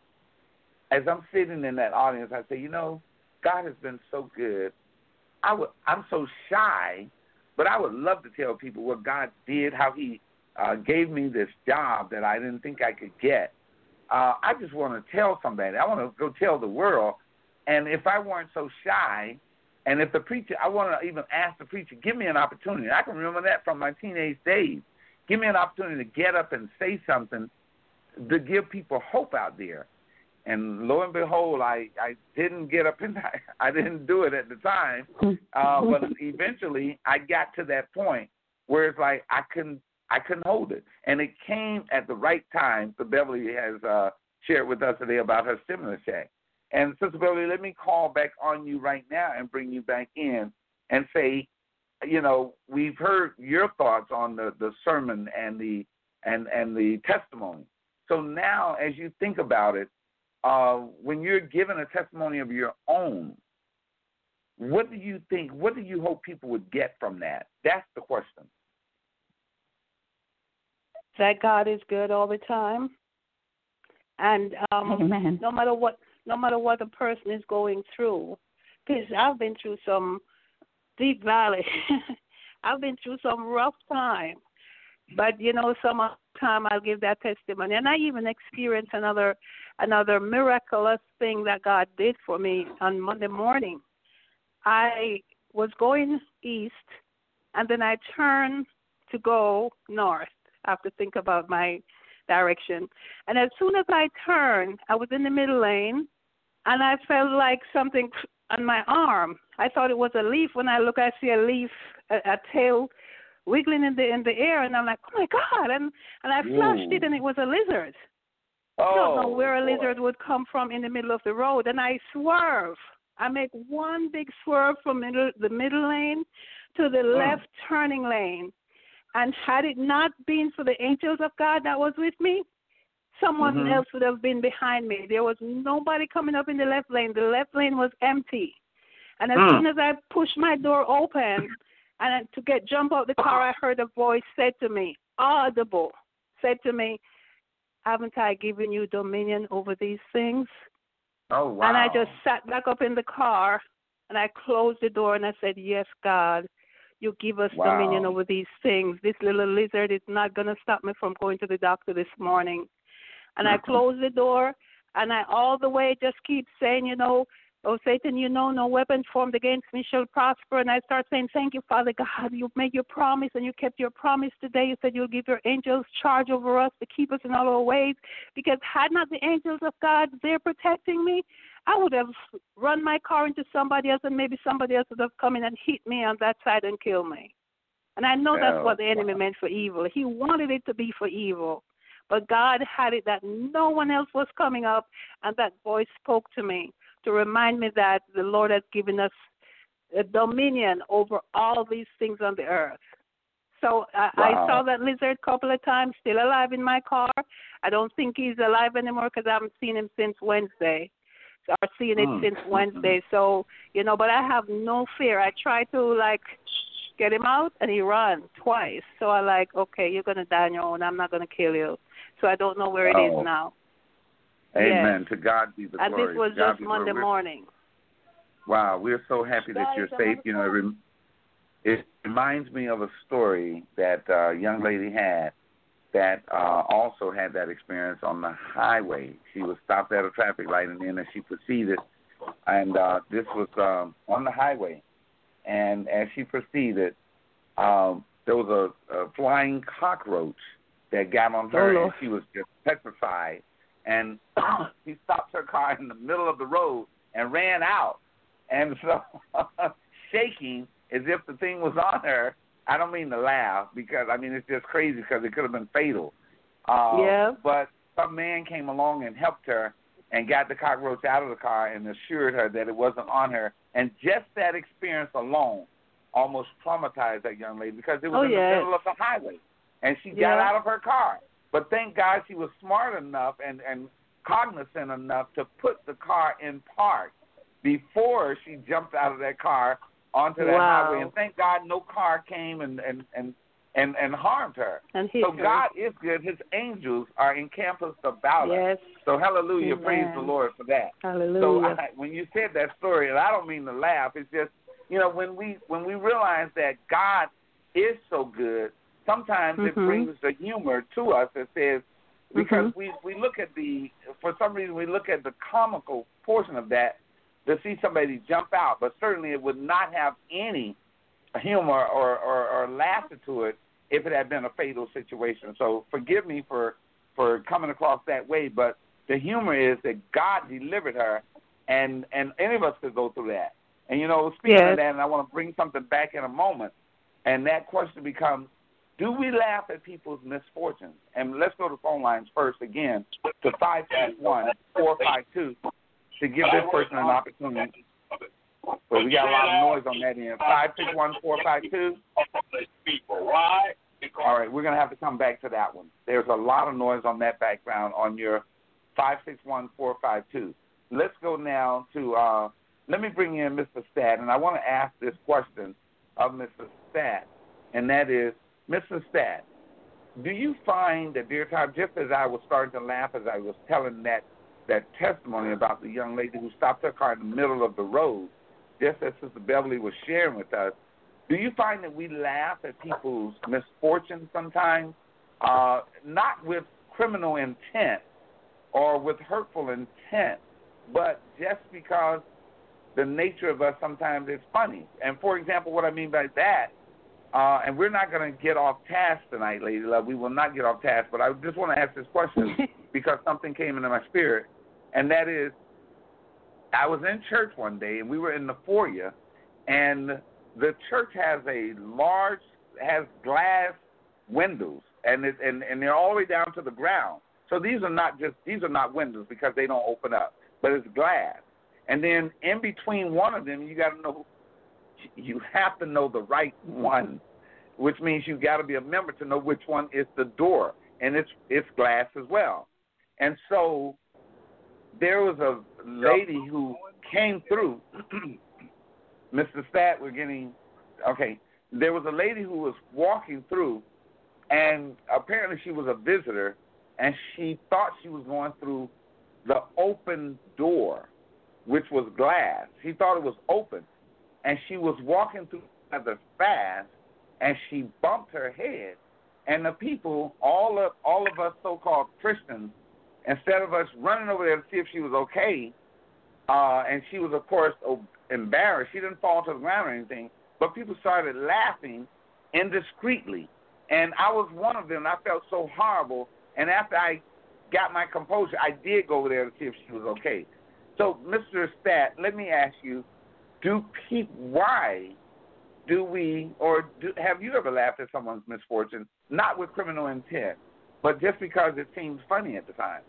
as I'm sitting in that audience, I say, God has been so good. I'm so shy, but I would love to tell people what God did, how he gave me this job that I didn't think I could get. I just want to tell somebody. I want to go tell the world. And if I weren't so shy, and if the preacher, I want to even ask the preacher, give me an opportunity. I can remember that from my teenage days. Give me an opportunity to get up and say something to give people hope out there. And lo and behold, I didn't get up and I didn't do it at the time. But eventually I got to that point where it's like I couldn't hold it. And it came at the right time. So Beverly has shared with us today about her stimulus check. And Sister Beverly, let me call back on you right now and bring you back in and say, we've heard your thoughts on the sermon and the testimony. So now, as you think about it, when you're given a testimony of your own, What do you think? What do you hope people would get from that? That's the question. That God is good all the time, and Amen. no matter what a person is going through, because I've been through some deep valley, I've been through some rough time, but some time I'll give that testimony, and I even experienced another miraculous thing that God did for me on Monday morning. I was going east, and then I turned to go north. I have to think about my direction. And as soon as I turned, I was in the middle lane, and I felt like something on my arm. I thought it was a leaf. When I look, I see a leaf, a tail wiggling in the air, and I'm like, oh, my God. And I flashed it, and it was a lizard. I don't know where a lizard would come from in the middle of the road, and I swerve. I make one big swerve from the middle lane to the left turning lane. And had it not been for the angels of God that was with me, someone else would have been behind me. There was nobody coming up in the left lane. The left lane was empty. And as soon as I pushed my door open and to jump out the car, I heard a voice said to me, audible, said to me, haven't I given you dominion over these things? Oh, wow. And I just sat back up in the car, and I closed the door, and I said, yes, God. You give us dominion over these things. This little lizard is not going to stop me from going to the doctor this morning. And I closed the door, and I all the way just keep saying, oh, Satan, no weapon formed against me shall prosper. And I start saying, thank you, Father God. You made your promise, and you kept your promise today. You said you'll give your angels charge over us to keep us in all our ways. Because had not the angels of God there protecting me, I would have run my car into somebody else, and maybe somebody else would have come in and hit me on that side and kill me. And I know that's what the enemy meant for evil. He wanted it to be for evil. But God had it that no one else was coming up, and that voice spoke to me to remind me that the Lord has given us a dominion over all these things on the earth. So I saw that lizard a couple of times, still alive in my car. I don't think he's alive anymore because I haven't seen him since Wednesday. Or seeing it since Wednesday. So, but I have no fear. I try to, get him out, and he ran twice. So I okay, you're going to die on your own. I'm not going to kill you. So I don't know where it is now. Amen. Yes. To God be the glory. And this was just Monday morning. Wow, we're so happy that you're safe. It reminds me of a story that a young lady had that also had that experience on the highway. She was stopped at a traffic light, and then as she proceeded, and this was on the highway, and as she proceeded, there was a flying cockroach that got on her, and she was just petrified. And she stopped her car in the middle of the road and ran out. And so, shaking as if the thing was on her. I don't mean to laugh because, it's just crazy because it could have been fatal. But some man came along and helped her and got the cockroach out of the car and assured her that it wasn't on her. And just that experience alone almost traumatized that young lady because it was in the middle of the highway. And she got out of her car. But thank God she was smart enough and cognizant enough to put the car in park before she jumped out of that car onto that highway. And thank God no car came and harmed her. So God is good. His angels are encamped about us. So hallelujah. Amen. Praise the Lord for that. Hallelujah. So when you said that story, and I don't mean to laugh, it's just, when we realize that God is so good, sometimes it brings the humor to us that says, because we look at for some reason we look at the comical portion of that to see somebody jump out, but certainly it would not have any humor or laughter to it if it had been a fatal situation. So forgive me for coming across that way, but the humor is that God delivered her, and any of us could go through that. And, speaking of that, and I want to bring something back in a moment, and that question becomes, do we laugh at people's misfortunes? And let's go to phone lines first again to 561-452 to give this person an opportunity. But we got a lot of noise on that end. 561-452. All right, we're going to have to come back to that one. There's a lot of noise on that background on your 561-452. Let's go now to let me bring in Mr. Stat, and I want to ask this question of Mr. Stat, and that is, Mr. Stat, do you find that there are times, just as I was starting to laugh as I was telling that testimony about the young lady who stopped her car in the middle of the road, just as Sister Beverly was sharing with us, do you find that we laugh at people's misfortune sometimes, not with criminal intent or with hurtful intent, but just because the nature of us sometimes is funny? And, for example, what I mean by that, and we're not going to get off task tonight, Lady Love. We will not get off task, but I just want to ask this question because something came into my spirit, and that is, I was in church one day, and we were in the foyer, and the church has glass windows, and they're all the way down to the ground. So these are not windows because they don't open up, but it's glass. And then in between one of them, you have to know the right one, which means you got to be a member to know which one is the door, and it's glass as well. And so there was a lady who came through. Mr. Stat, there was a lady who was walking through, and apparently she was a visitor, and she thought she was going through the open door, which was glass. She thought it was open, and she was walking through rather fast, and she bumped her head. And the people, all of us so-called Christians, instead of us running over there to see if she was okay, and she was, of course, embarrassed. She didn't fall to the ground or anything, but people started laughing indiscreetly. And I was one of them. I felt so horrible. And after I got my composure, I did go over there to see if she was okay. So, Mr. Stat, let me ask you, have you ever laughed at someone's misfortune, not with criminal intent, but just because it seems funny at the time?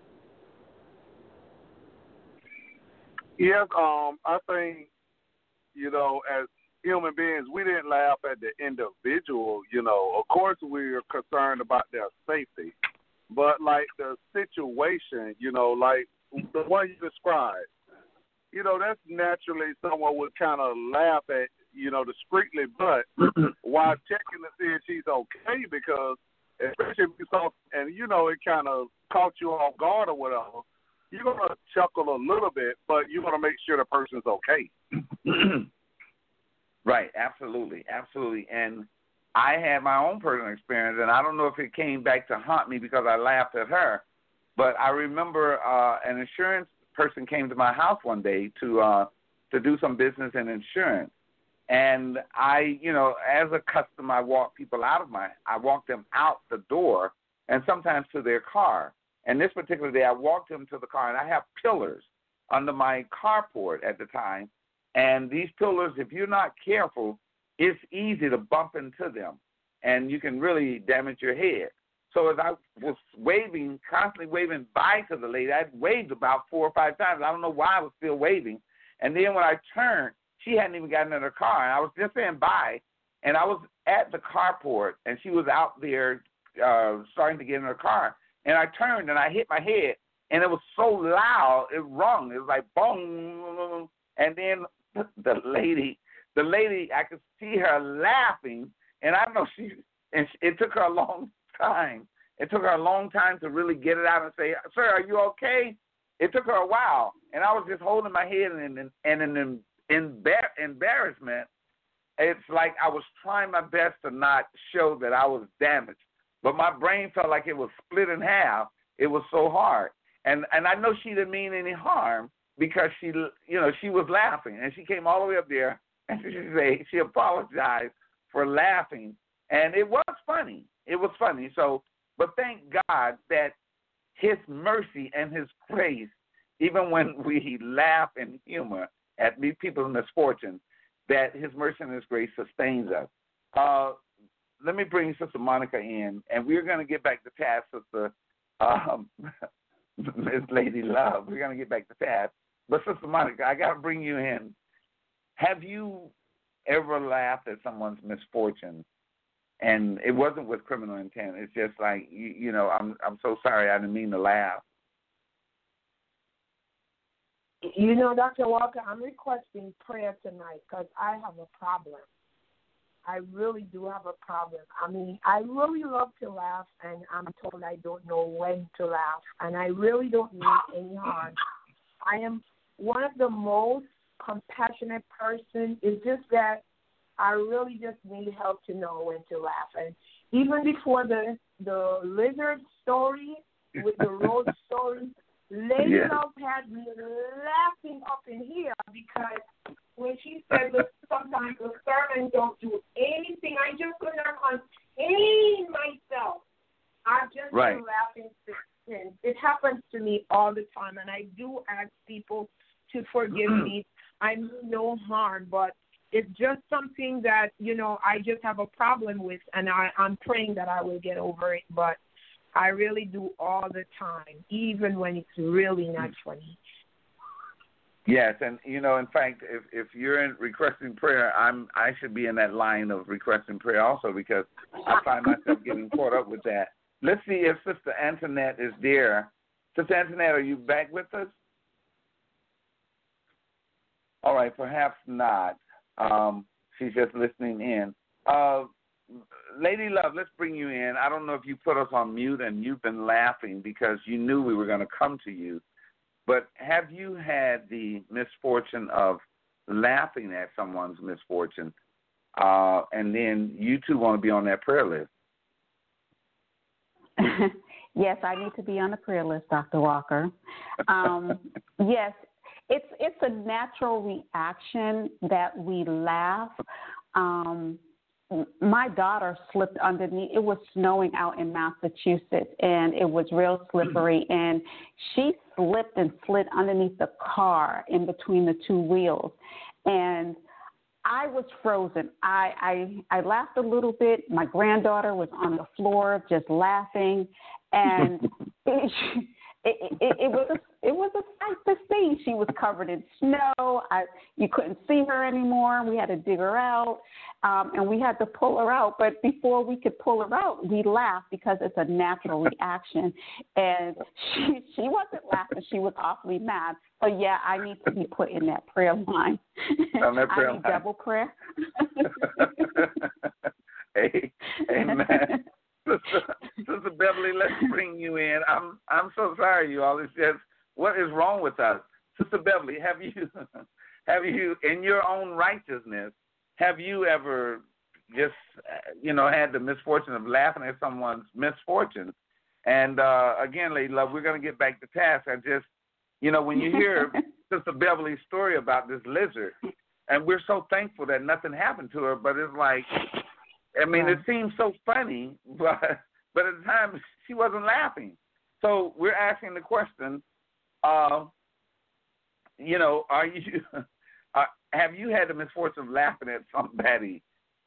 Yes, I think, as human beings, we didn't laugh at the individual, Of course, we're concerned about their safety. But, like, the situation, like the one you described, that's naturally someone would kind of laugh at, discreetly, but while checking to see if she's okay, because especially if you saw, and, it kind of caught you off guard or whatever, you're going to chuckle a little bit, but you're going to make sure the person's okay. Right, absolutely. And I had my own personal experience, and I don't know if it came back to haunt me because I laughed at her, but I remember an insurance person came to my house one day to do some business in insurance. And I, as a customer, I walk them out the door and sometimes to their car. And this particular day, I walked them to the car, and I have pillars under my carport at the time. And these pillars, if you're not careful, it's easy to bump into them, and you can really damage your head. So as I was constantly waving bye to the lady, I waved about 4 or 5 times. I don't know why I was still waving. And then when I turned, she hadn't even gotten in her car, and I was just saying bye, and I was at the carport, and she was out there starting to get in her car. And I turned, and I hit my head, and it was so loud, it rung. It was like, boom. And then the lady, I could see her laughing, and I know it took her a long time. It took her a long time to really get it out and say, "Sir, are you okay?" It took her a while, and I was just holding my head, and in embarrassment, it's like I was trying my best to not show that I was damaged. But my brain felt like it was split in half. It was so hard. And I know she didn't mean any harm because she was laughing. And she came all the way up there, and she apologized for laughing. And it was funny. It was funny. So, but thank God that his mercy and his grace, even when we laugh and humor at people's misfortune, that his mercy and his grace sustains us. Let me bring Sister Monica in, and we're going to get back to task, Sister Miss Lady Love. We're going to get back to task. But, Sister Monica, I got to bring you in. Have you ever laughed at someone's misfortune, and it wasn't with criminal intent? It's just like, I'm so sorry, I didn't mean to laugh. You know, Dr. Walker, I'm requesting prayer tonight because I have a problem. I really do have a problem. I mean, I really love to laugh, and I'm told I don't know when to laugh, and I really don't mean any harm. I am one of the most compassionate person. It's just that I really just need help to know when to laugh. And even before the lizard story with the road story, Lady Love had me laughing up in here because when she said that sometimes the sermon don't do anything, I just could not contain myself. I've just been laughing since. It happens to me all the time, and I do ask people to forgive me. I mean no harm, but it's just something that, you know, I just have a problem with, and I'm praying that I will get over it, but I really do all the time, even when it's really not funny. Yes, and, you know, in fact, if you're in requesting prayer, I should be in that line of requesting prayer also because I find myself getting caught up with that. Let's see if Sister Antoinette is there. Sister Antoinette, are you back with us? All right, perhaps not. She's just listening in. Lady Love, let's bring you in. I don't know if you put us on mute and you've been laughing because you knew we were going to come to you. But have you had the misfortune of laughing at someone's misfortune, and then you two want to be on that prayer list? Yes, I need to be on the prayer list, Dr. Walker. Yes, it's a natural reaction that we laugh. My daughter slipped underneath. It was snowing out in Massachusetts, and it was real slippery. And she slipped and slid underneath the car in between the two wheels. And I was frozen. I laughed a little bit. My granddaughter was on the floor just laughing. And it was a sight to see. She was covered in snow. You couldn't see her anymore. We had to dig her out, and we had to pull her out. But before we could pull her out, we laughed because it's a natural reaction. And she wasn't laughing. She was awfully mad. But, yeah, I need to be put in that prayer line. On that prayer I need line. double prayer. Hey, amen. Sister Beverly, let's bring you in. I'm so sorry, you all. It's just, what is wrong with us? Sister Beverly, have you, in your own righteousness, have you ever just, had the misfortune of laughing at someone's misfortune? And, again, Lady Love, we're going to get back to task. I just, when you hear Sister Beverly's story about this lizard, and we're so thankful that nothing happened to her, but it's like, it seems so funny, but at the time she wasn't laughing. So we're asking the question, are you, have you had the misfortune of laughing at somebody?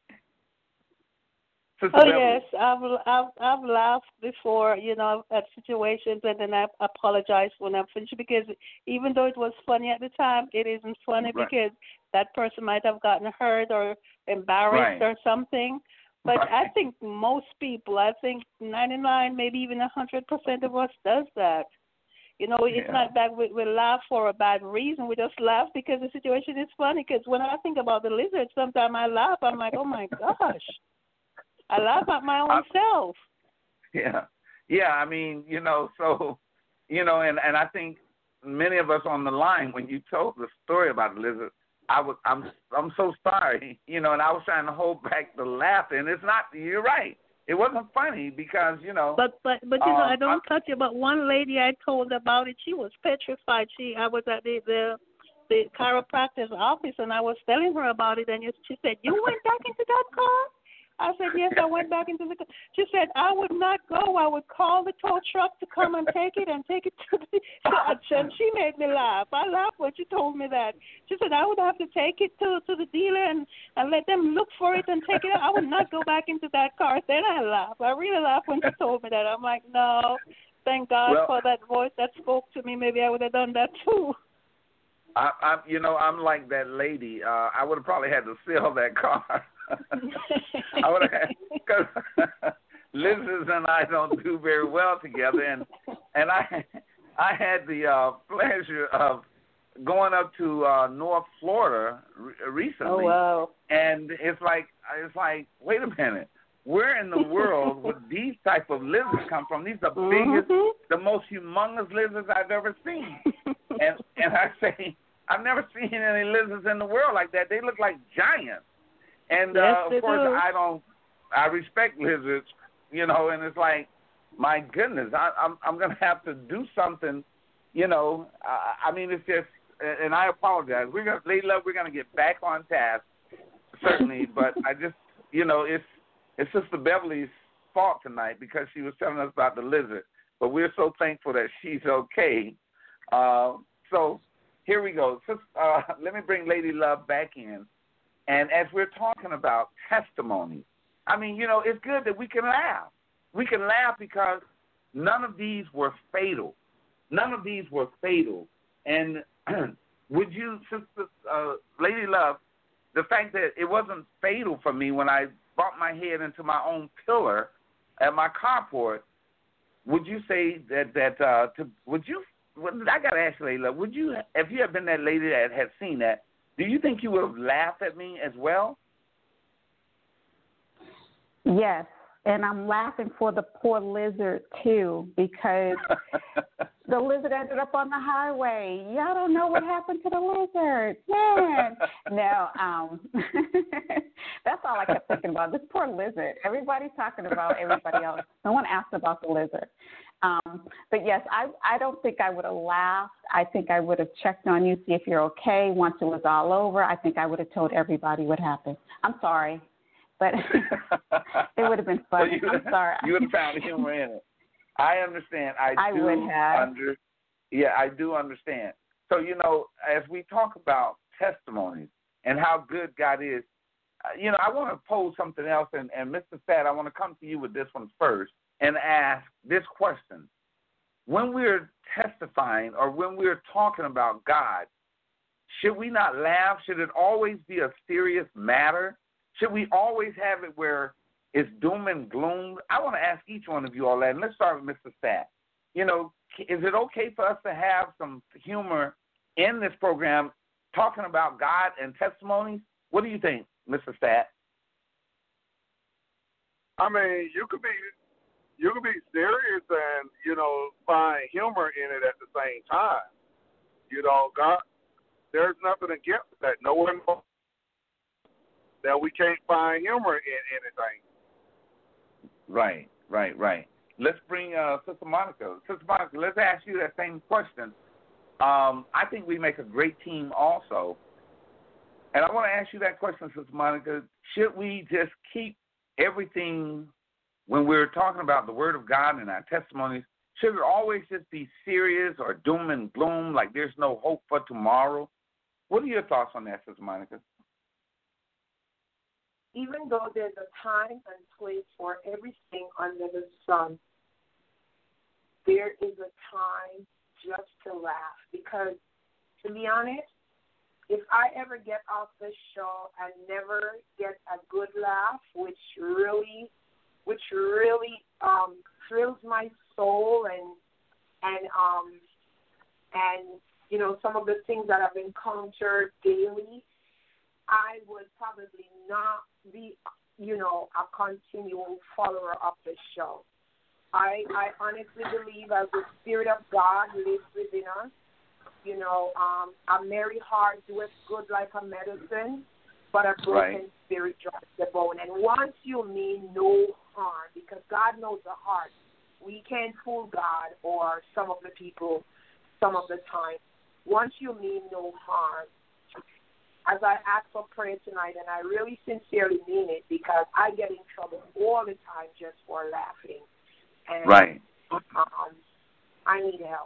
Sister Beverly? Yes, I've laughed before, at situations, and then I apologize when I'm finished because even though it was funny at the time, it isn't funny because that person might have gotten hurt or embarrassed or something. But I think most people, 99, maybe even 100% of us does that. It's not that we laugh for a bad reason. We just laugh because the situation is funny. Because when I think about the lizard, sometimes I laugh. I'm like, oh, my gosh. I laugh at my own self. Yeah. Yeah, so, and I think many of us on the line, when you told the story about the lizard, I'm so sorry, and I was trying to hold back the laughter, and it's not. You're right. It wasn't funny because But I don't cut you. But one lady I told about it, she was petrified. I was at the chiropractor's office, and I was telling her about it, and she said, "You went back into that car?" I said, yes, I went back into the car. She said, I would not go. I would call the tow truck to come and take it to the and she made me laugh. I laughed when she told me that. She said, I would have to take it to the dealer and let them look for it and take it out. I would not go back into that car. Then I laughed. I really laughed when she told me that. I'm like, no, thank God for that voice that spoke to me. Maybe I would have done that too. I'm like that lady. I would have probably had to sell that car. I would have, because Liz and I don't do very well together, and I had the pleasure of going up to North Florida recently. Oh, wow. And it's like, wait a minute. Where in the world would these type of lizards come from? These are the biggest, the most humongous lizards I've ever seen. and I say, I've never seen any lizards in the world like that. They look like giants. And yes, of course, I respect lizards, you know. And it's like, my goodness, I'm going to have to do something, you know. I mean, it's just, and I apologize. Lady Love, we're going to get back on task, certainly. But I just, you know, it's Sister Beverly's fault tonight because she was telling us about the lizard. But we're so thankful that she's okay. So here we go. Let me bring Lady Love back in. And as we're talking about testimony, I mean, you know, it's good that we can laugh. We can laugh because none of these were fatal. None of these were fatal. And would you, Sister Lady Love, the fact that it wasn't fatal for me when I bumped my head into my own pillar at my carport, would you say that would you? I got to ask you, Lady Love, would you, if you had been that lady that had seen that, do you think you would have laughed at me as well? Yes, and I'm laughing for the poor lizard too because the lizard ended up on the highway. Y'all don't know what happened to the lizard, man. No, that's all I kept thinking about. This poor lizard. Everybody's talking about everybody else. No one asked about the lizard. But yes, I don't think I would have laughed. I think I would have checked on you, see if you're okay. Once it was all over, I think I would have told everybody what happened. I'm sorry, but it would have been funny. I'm sorry. You would have found humor in it. I understand. I would have. I do understand. So, you know, as we talk about testimonies and how good God is, you know, I want to pose something else. And Mr. Sad, I want to come to you with this one first and ask this question. When we're testifying or when we're talking about God, should we not laugh? Should it always be a serious matter? Should we always have it where it's doom and gloom? I want to ask each one of you all that. And let's start with Mr. Stat. You know, is it okay for us to have some humor in this program talking about God and testimonies? What do you think, Mr. Stat? I mean, you could be serious and, you know, find humor in it at the same time. You know, God, there's nothing against that. No one knows that we can't find humor in anything. Right. Let's bring Sister Monica. Sister Monica, let's ask you that same question. I think we make a great team also. And I want to ask you that question, Sister Monica. Should we just keep everything, when we're talking about the Word of God and our testimonies, should it always just be serious or doom and gloom, like there's no hope for tomorrow? What are your thoughts on that, Sister Monica? Even though there's a time and place for everything under the sun, there is a time just to laugh. Because, to be honest, if I ever get off this show and never get a good laugh, which really thrills my soul and you know, some of the things that I've encountered daily, I would probably not be, you know, a continual follower of the show. I honestly believe as the Spirit of God lives within us, you know, a merry heart doeth good like a medicine, but a broken spirit dries the bone. And once you mean no harm, because God knows the heart, we can't fool God or some of the people some of the time. Once you mean no harm, as I ask for prayer tonight, and I really sincerely mean it, because I get in trouble all the time just for laughing. And I need help.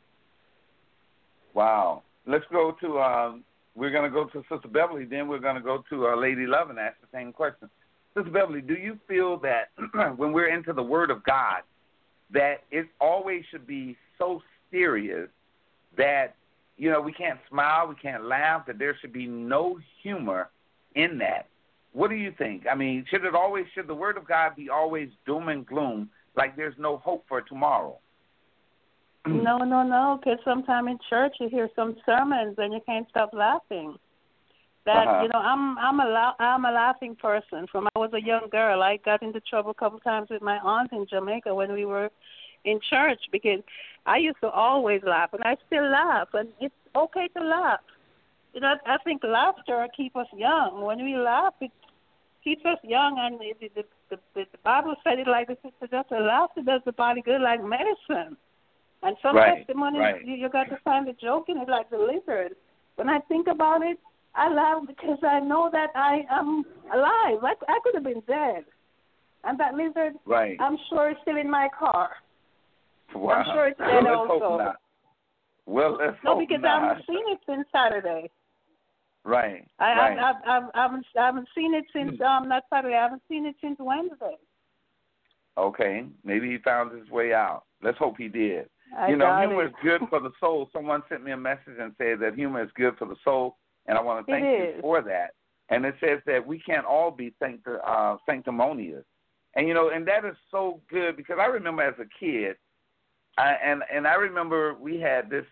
Wow. Let's go to, we're going to go to Sister Beverly, then we're going to go to Lady Love and ask the same question. Sister Beverly, do you feel that when we're into the Word of God, that it always should be so serious that, you know, we can't smile, we can't laugh, that there should be no humor in that? What do you think? I mean, should the Word of God be always doom and gloom, like there's no hope for tomorrow? No, because sometimes in church you hear some sermons and you can't stop laughing. That I'm a laughing person. From I was a young girl, I got into trouble a couple times with my aunt in Jamaica when we were in church because I used to always laugh, and I still laugh, and it's okay to laugh. I think laughter keeps us young. When we laugh, it keeps us young, and the Bible said it like this: just a laughter does the body good like medicine. And some testimonies, you got to find the joke in it, like the lizard. When I think about it, I laugh because I know that I am alive. I could have been dead. And that lizard, I'm sure, is still in my car. Wow. I'm sure it's dead let's also. Hope not. Well, let's no, hope because not. I haven't seen it since Saturday. Right. I haven't seen it since not Saturday. I haven't seen it since Wednesday. Okay, maybe he found his way out. Let's hope he did. Humor is good for the soul. Someone sent me a message and said that humor is good for the soul, and I want to thank you for that. And it says that we can't all be sanctimonious. And, and that is so good because I remember as a kid, and I remember we had these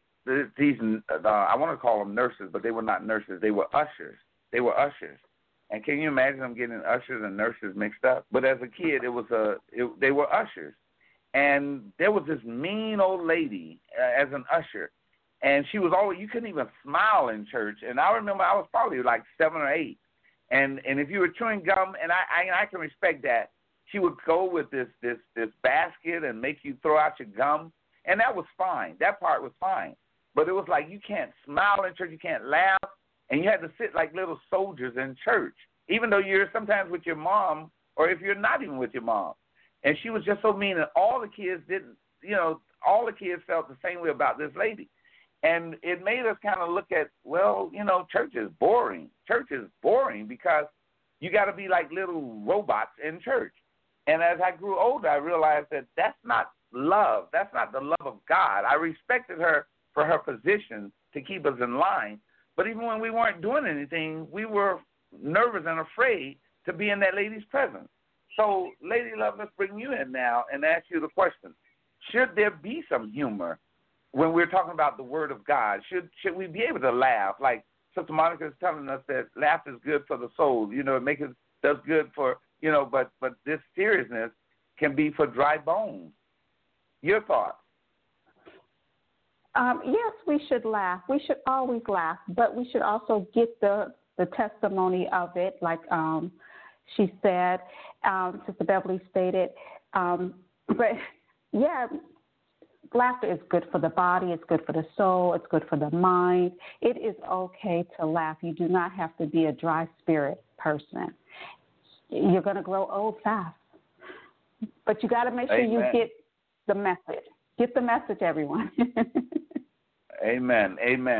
I want to call them nurses, but they were not nurses. They were ushers. And can you imagine them getting ushers and nurses mixed up? But as a kid, they were ushers. And there was this mean old lady as an usher, and she was always, you couldn't even smile in church. And I remember I was probably like 7 or 8, and if you were chewing gum, and I can respect that, she would go with this basket and make you throw out your gum, and that was fine. That part was fine. But it was like you can't smile in church, you can't laugh, and you had to sit like little soldiers in church, even though you're sometimes with your mom, or if you're not even with your mom. And she was just so mean, and all the kids all the kids felt the same way about this lady. And it made us kind of look at, church is boring. Church is boring because you got to be like little robots in church. And as I grew older, I realized that that's not love. That's not the love of God. I respected her for her position to keep us in line. But even when we weren't doing anything, we were nervous and afraid to be in that lady's presence. So, Lady Love, let's bring you in now and ask you the question. Should there be some humor when we're talking about the Word of God? Should we be able to laugh? Like Sister Monica is telling us that laughter is good for the soul. It does good for, but this seriousness can be for dry bones. Your thoughts? Yes, we should laugh. We should always laugh, but we should also get the testimony of it, like she said, Sister Beverly stated. But, yeah, laughter is good for the body. It's good for the soul. It's good for the mind. It is okay to laugh. You do not have to be a dry spirit person. You're going to grow old fast. But you got to make sure you get the message. Get the message, everyone. Amen.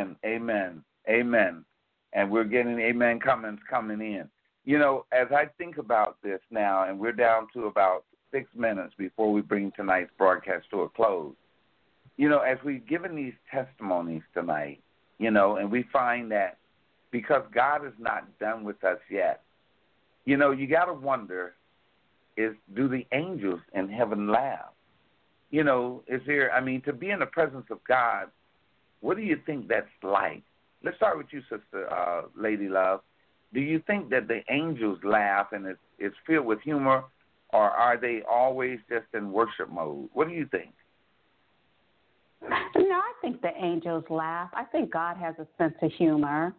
And we're getting amen comments coming in. As I think about this now, and we're down to about 6 minutes before we bring tonight's broadcast to a close, as we've given these testimonies tonight, and we find that because God is not done with us yet, you got to wonder, do the angels in heaven laugh? Is there, to be in the presence of God, what do you think that's like? Let's start with you, Sister Lady Love. Do you think that the angels laugh and it's filled with humor, or are they always just in worship mode? What do you think? No, I think the angels laugh. I think God has a sense of humor.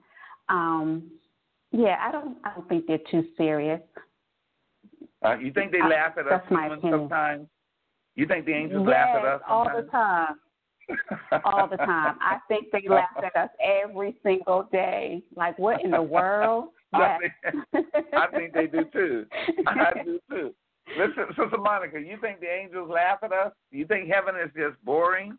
I don't think they're too serious. You think they laugh at us humans sometimes? You think the angels laugh at us sometimes? All the time. All the time. I think they laugh at us every single day. Like, what in the world? Yes. I think they do too. I do too. Listen, Sister Monica, you think the angels laugh at us? You think heaven is just boring?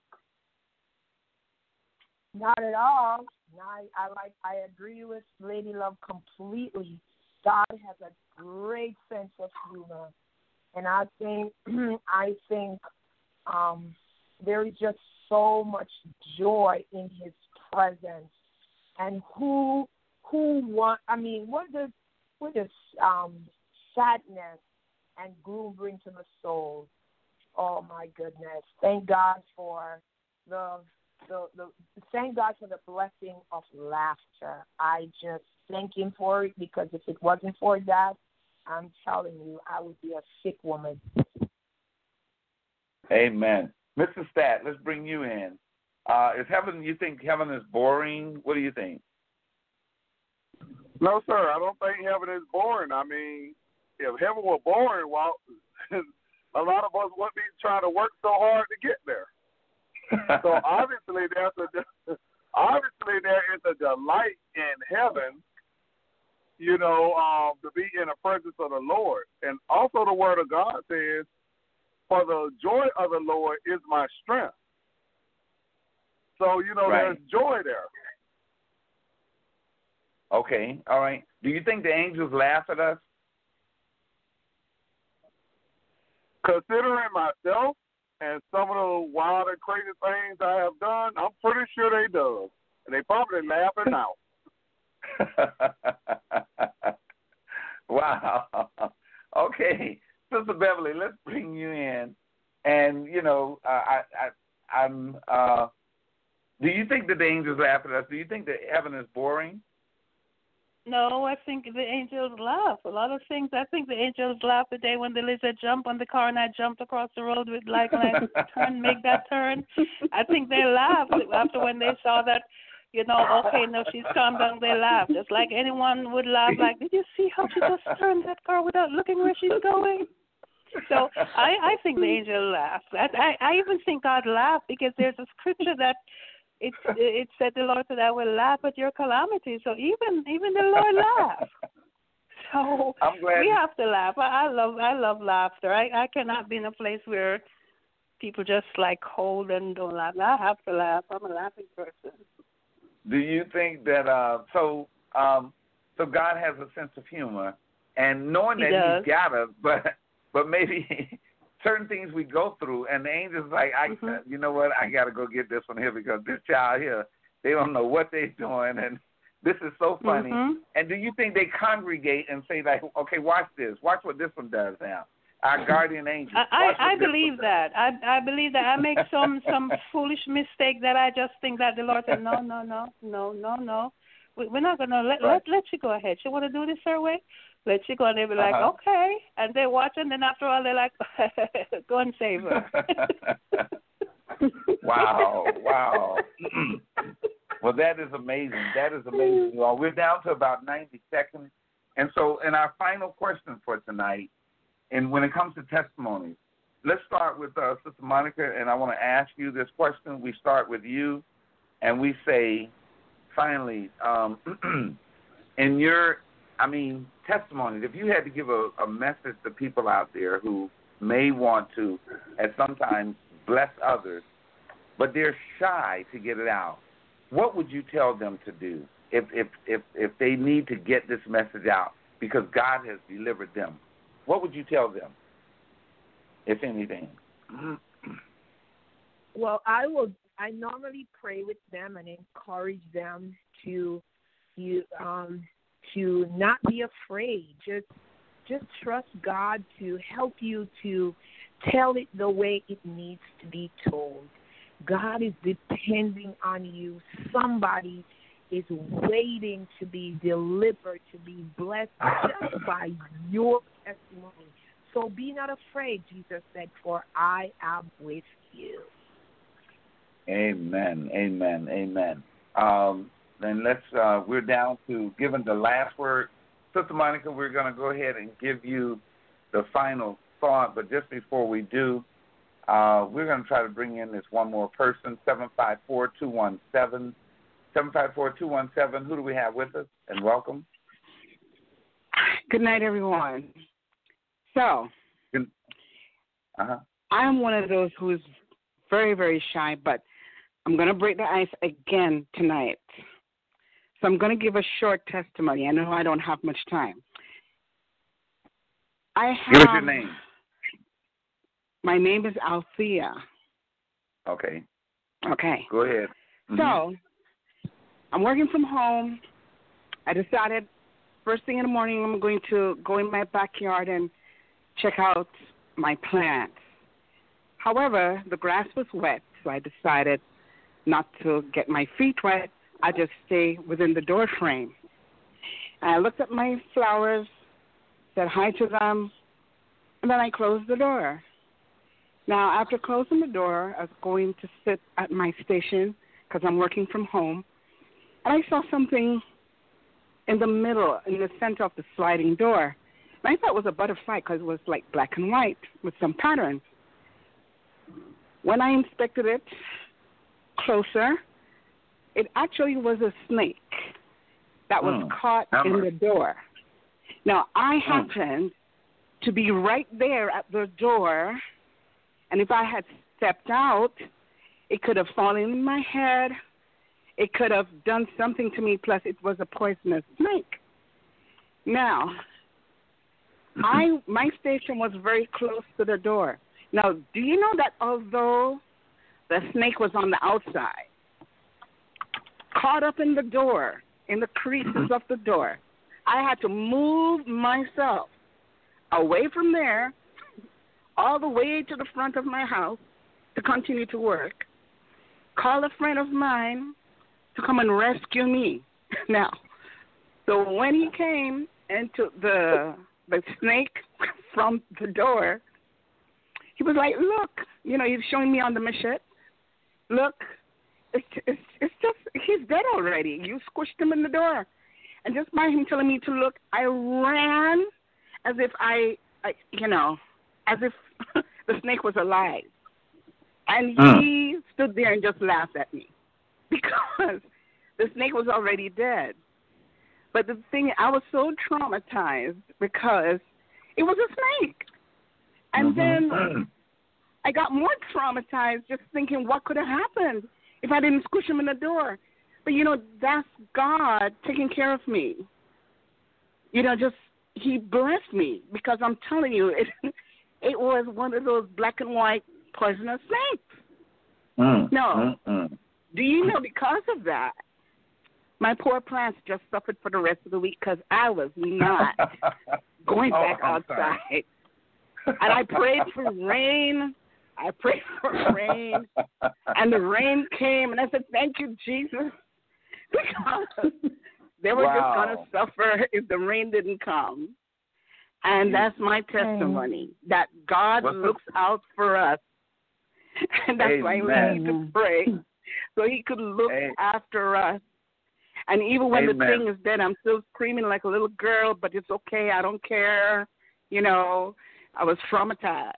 Not at all. I agree with Lady Love completely. God has a great sense of humor, and I think there is just so much joy in His presence. And what does sadness and gloom bring to the soul? Oh my goodness! Thank God for the thank God for the blessing of laughter. I just thank Him for it, because if it wasn't for that, I'm telling you, I would be a sick woman. Amen. Mr. Stat, let's bring you in. Is heaven? You think heaven is boring? What do you think? No, sir. I don't think heaven is boring. I mean, if heaven were boring, well, a lot of us wouldn't be trying to work so hard to get there. So obviously there is a delight in heaven, you know, to be in the presence of the Lord. And also the Word of God says, for the joy of the Lord is my strength. So, you know, right. There's joy there. Okay, all right. Do you think the angels laugh at us? Considering myself and some of the wild and crazy things I have done, I'm pretty sure they do. And they probably laughing now. Wow. Okay. Sister Beverly, let's bring you in. And, you know, I'm do you think that the angels laugh at us? Do you think that heaven is boring? No, I think the angels laugh. A lot of things. I think the angels laugh the day when the lizard jumped on the car and I jumped across the road with when I make that turn. I think they laughed after when they saw that, you know, okay, no, she's calmed down. They laugh. Just like anyone would laugh, like, did you see how she just turned that car without looking where she's going? So I think the angel laughs. I even think God laughed, because there's a scripture that it said the Lord said, I will laugh at your calamity. So even the Lord laughs. So we have to laugh. I love laughter. I cannot be in a place where people just like hold and don't laugh. I have to laugh. I'm a laughing person. Do you think that so God has a sense of humor, and knowing that He's got us, but maybe certain things we go through, and the angels like, you know what, I got to go get this one here, because this child here, they don't know what they're doing, and this is so funny. And do you think they congregate and say, like, okay, watch this, watch what this one does now? Our guardian angel. I believe that. I believe that. I make some foolish mistake that I just think that the Lord said, no. We're not going to let you go ahead. You want to do this her way? Let you go, and they'll be like, okay. And they watch, and then after all, they're like, go and save her. Wow. Well, that is amazing. Well, we're down to about 90 seconds. And so, in our final question for tonight, and when it comes to testimonies, let's start with Sister Monica, and I want to ask you this question. We start with you, and we say, finally, in your testimonies, if you had to give a message to people out there who may want to, at sometimes, bless others, but they're shy to get it out, what would you tell them to do if they need to get this message out because God has delivered them? What would you tell them, if anything? Well, I normally pray with them and encourage them to not be afraid. Just trust God to help you to tell it the way it needs to be told. God is depending on you. Somebody is waiting to be delivered, to be blessed just by your testimony. So be not afraid, Jesus said, for I am with you. Amen. Then we're down to giving the last word. Sister Monica, we're going to go ahead and give you the final thought, but just before we do, we're going to try to bring in this one more person, 754-217. 754-217, who do we have with us? And welcome. Good night, everyone. So, I'm one of those who is very, very shy, but I'm going to break the ice again tonight. So I'm going to give a short testimony. I know I don't have much time. Give us your name. My name is Althea. Okay. Go ahead. So, I'm working from home. I decided first thing in the morning I'm going to go in my backyard and check out my plants. However, the grass was wet, so I decided not to get my feet wet. I just stay within the door frame. And I looked at my flowers, said hi to them, and then I closed the door. Now, after closing the door, I was going to sit at my station because I'm working from home, and I saw something in the middle, in the center of the sliding door. And I thought it was a butterfly because it was like black and white with some patterns. When I inspected it closer, it actually was a snake that was caught in the door. Now, I happened to be right there at the door, and if I had stepped out, it could have fallen in my head. It could have done something to me, plus it was a poisonous snake. Now, my station was very close to the door. Now, do you know that although the snake was on the outside, caught up in the door, in the creases of the door, I had to move myself away from there all the way to the front of my house to continue to work, call a friend of mine to come and rescue me. Now, so when he came into the snake from the door, he was like, look, you know, he's showing me on the machete. Look, it's just, he's dead already. You squished him in the door. And just by him telling me to look, I ran as if as if the snake was alive. And he stood there and just laughed at me because the snake was already dead. But the thing, I was so traumatized because it was a snake. And then I got more traumatized just thinking what could have happened if I didn't squish him in the door. But, you know, that's God taking care of me. You know, just he blessed me because I'm telling you, it was one of those black and white poisonous snakes. Do you know because of that, my poor plants just suffered for the rest of the week because I was not going back outside. And I prayed for rain. And the rain came, and I said, thank you, Jesus, because they were just going to suffer if the rain didn't come. And that's my testimony, that God looks out for us. And that's why we need to pray, so he could look after us. And even when the thing is dead, I'm still screaming like a little girl, but it's okay, I don't care. You know, I was traumatized.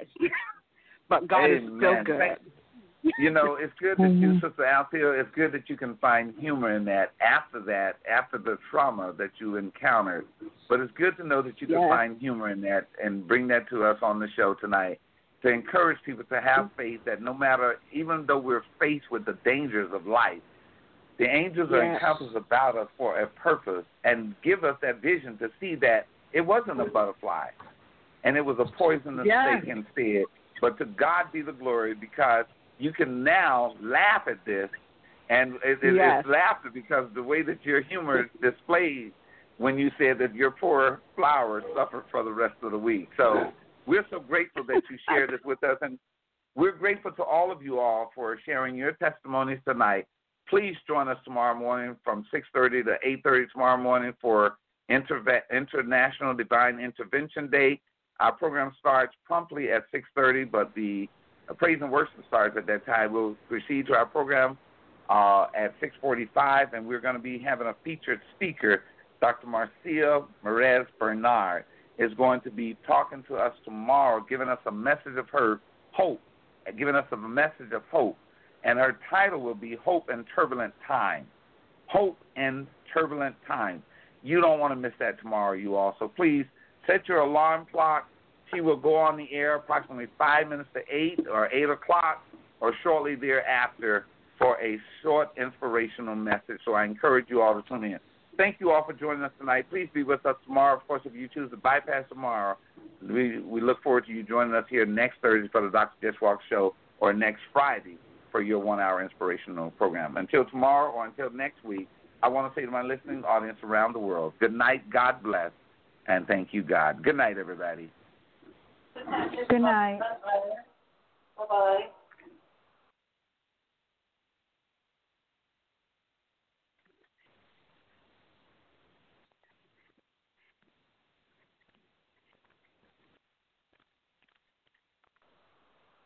But God is still good. You know, it's good that you, Sister Althea, it's good that you can find humor in that, after the trauma that you encountered. But it's good to know that you can find humor in that and bring that to us on the show tonight to encourage people to have faith that no matter, even though we're faced with the dangers of life, the angels are encompassed about us for a purpose and give us that vision to see that it wasn't a butterfly and it was a poisonous snake instead. But to God be the glory, because you can now laugh at this, and it's laughter because the way that your humor displayed when you said that your poor flowers suffered for the rest of the week. So we're so grateful that you shared this with us, and we're grateful to all of you all for sharing your testimonies tonight. Please join us tomorrow morning from 6:30 to 8:30 tomorrow morning for International Divine Intervention Day. Our program starts promptly at 6:30, but the praise and worship starts at that time. We'll proceed to our program at 6:45, and we're going to be having a featured speaker. Dr. Marcia Merez Bernard is going to be talking to us tomorrow, giving us a message of her hope, giving us a message of hope. And her title will be Hope in Turbulent Times. Hope in Turbulent Times. You don't want to miss that tomorrow, you all. So please set your alarm clock. She will go on the air approximately 5 minutes to 8 or 8 o'clock or shortly thereafter for a short inspirational message. So I encourage you all to tune in. Thank you all for joining us tonight. Please be with us tomorrow. Of course, if you choose to bypass tomorrow, we look forward to you joining us here next Thursday for the Dr. Jess Walk Show or next Friday for your 1 hour inspirational program. Until tomorrow or until next week, I want to say to my listening audience around the world, good night, God bless, and thank you, God. Good night, everybody. Good night. Bye-bye.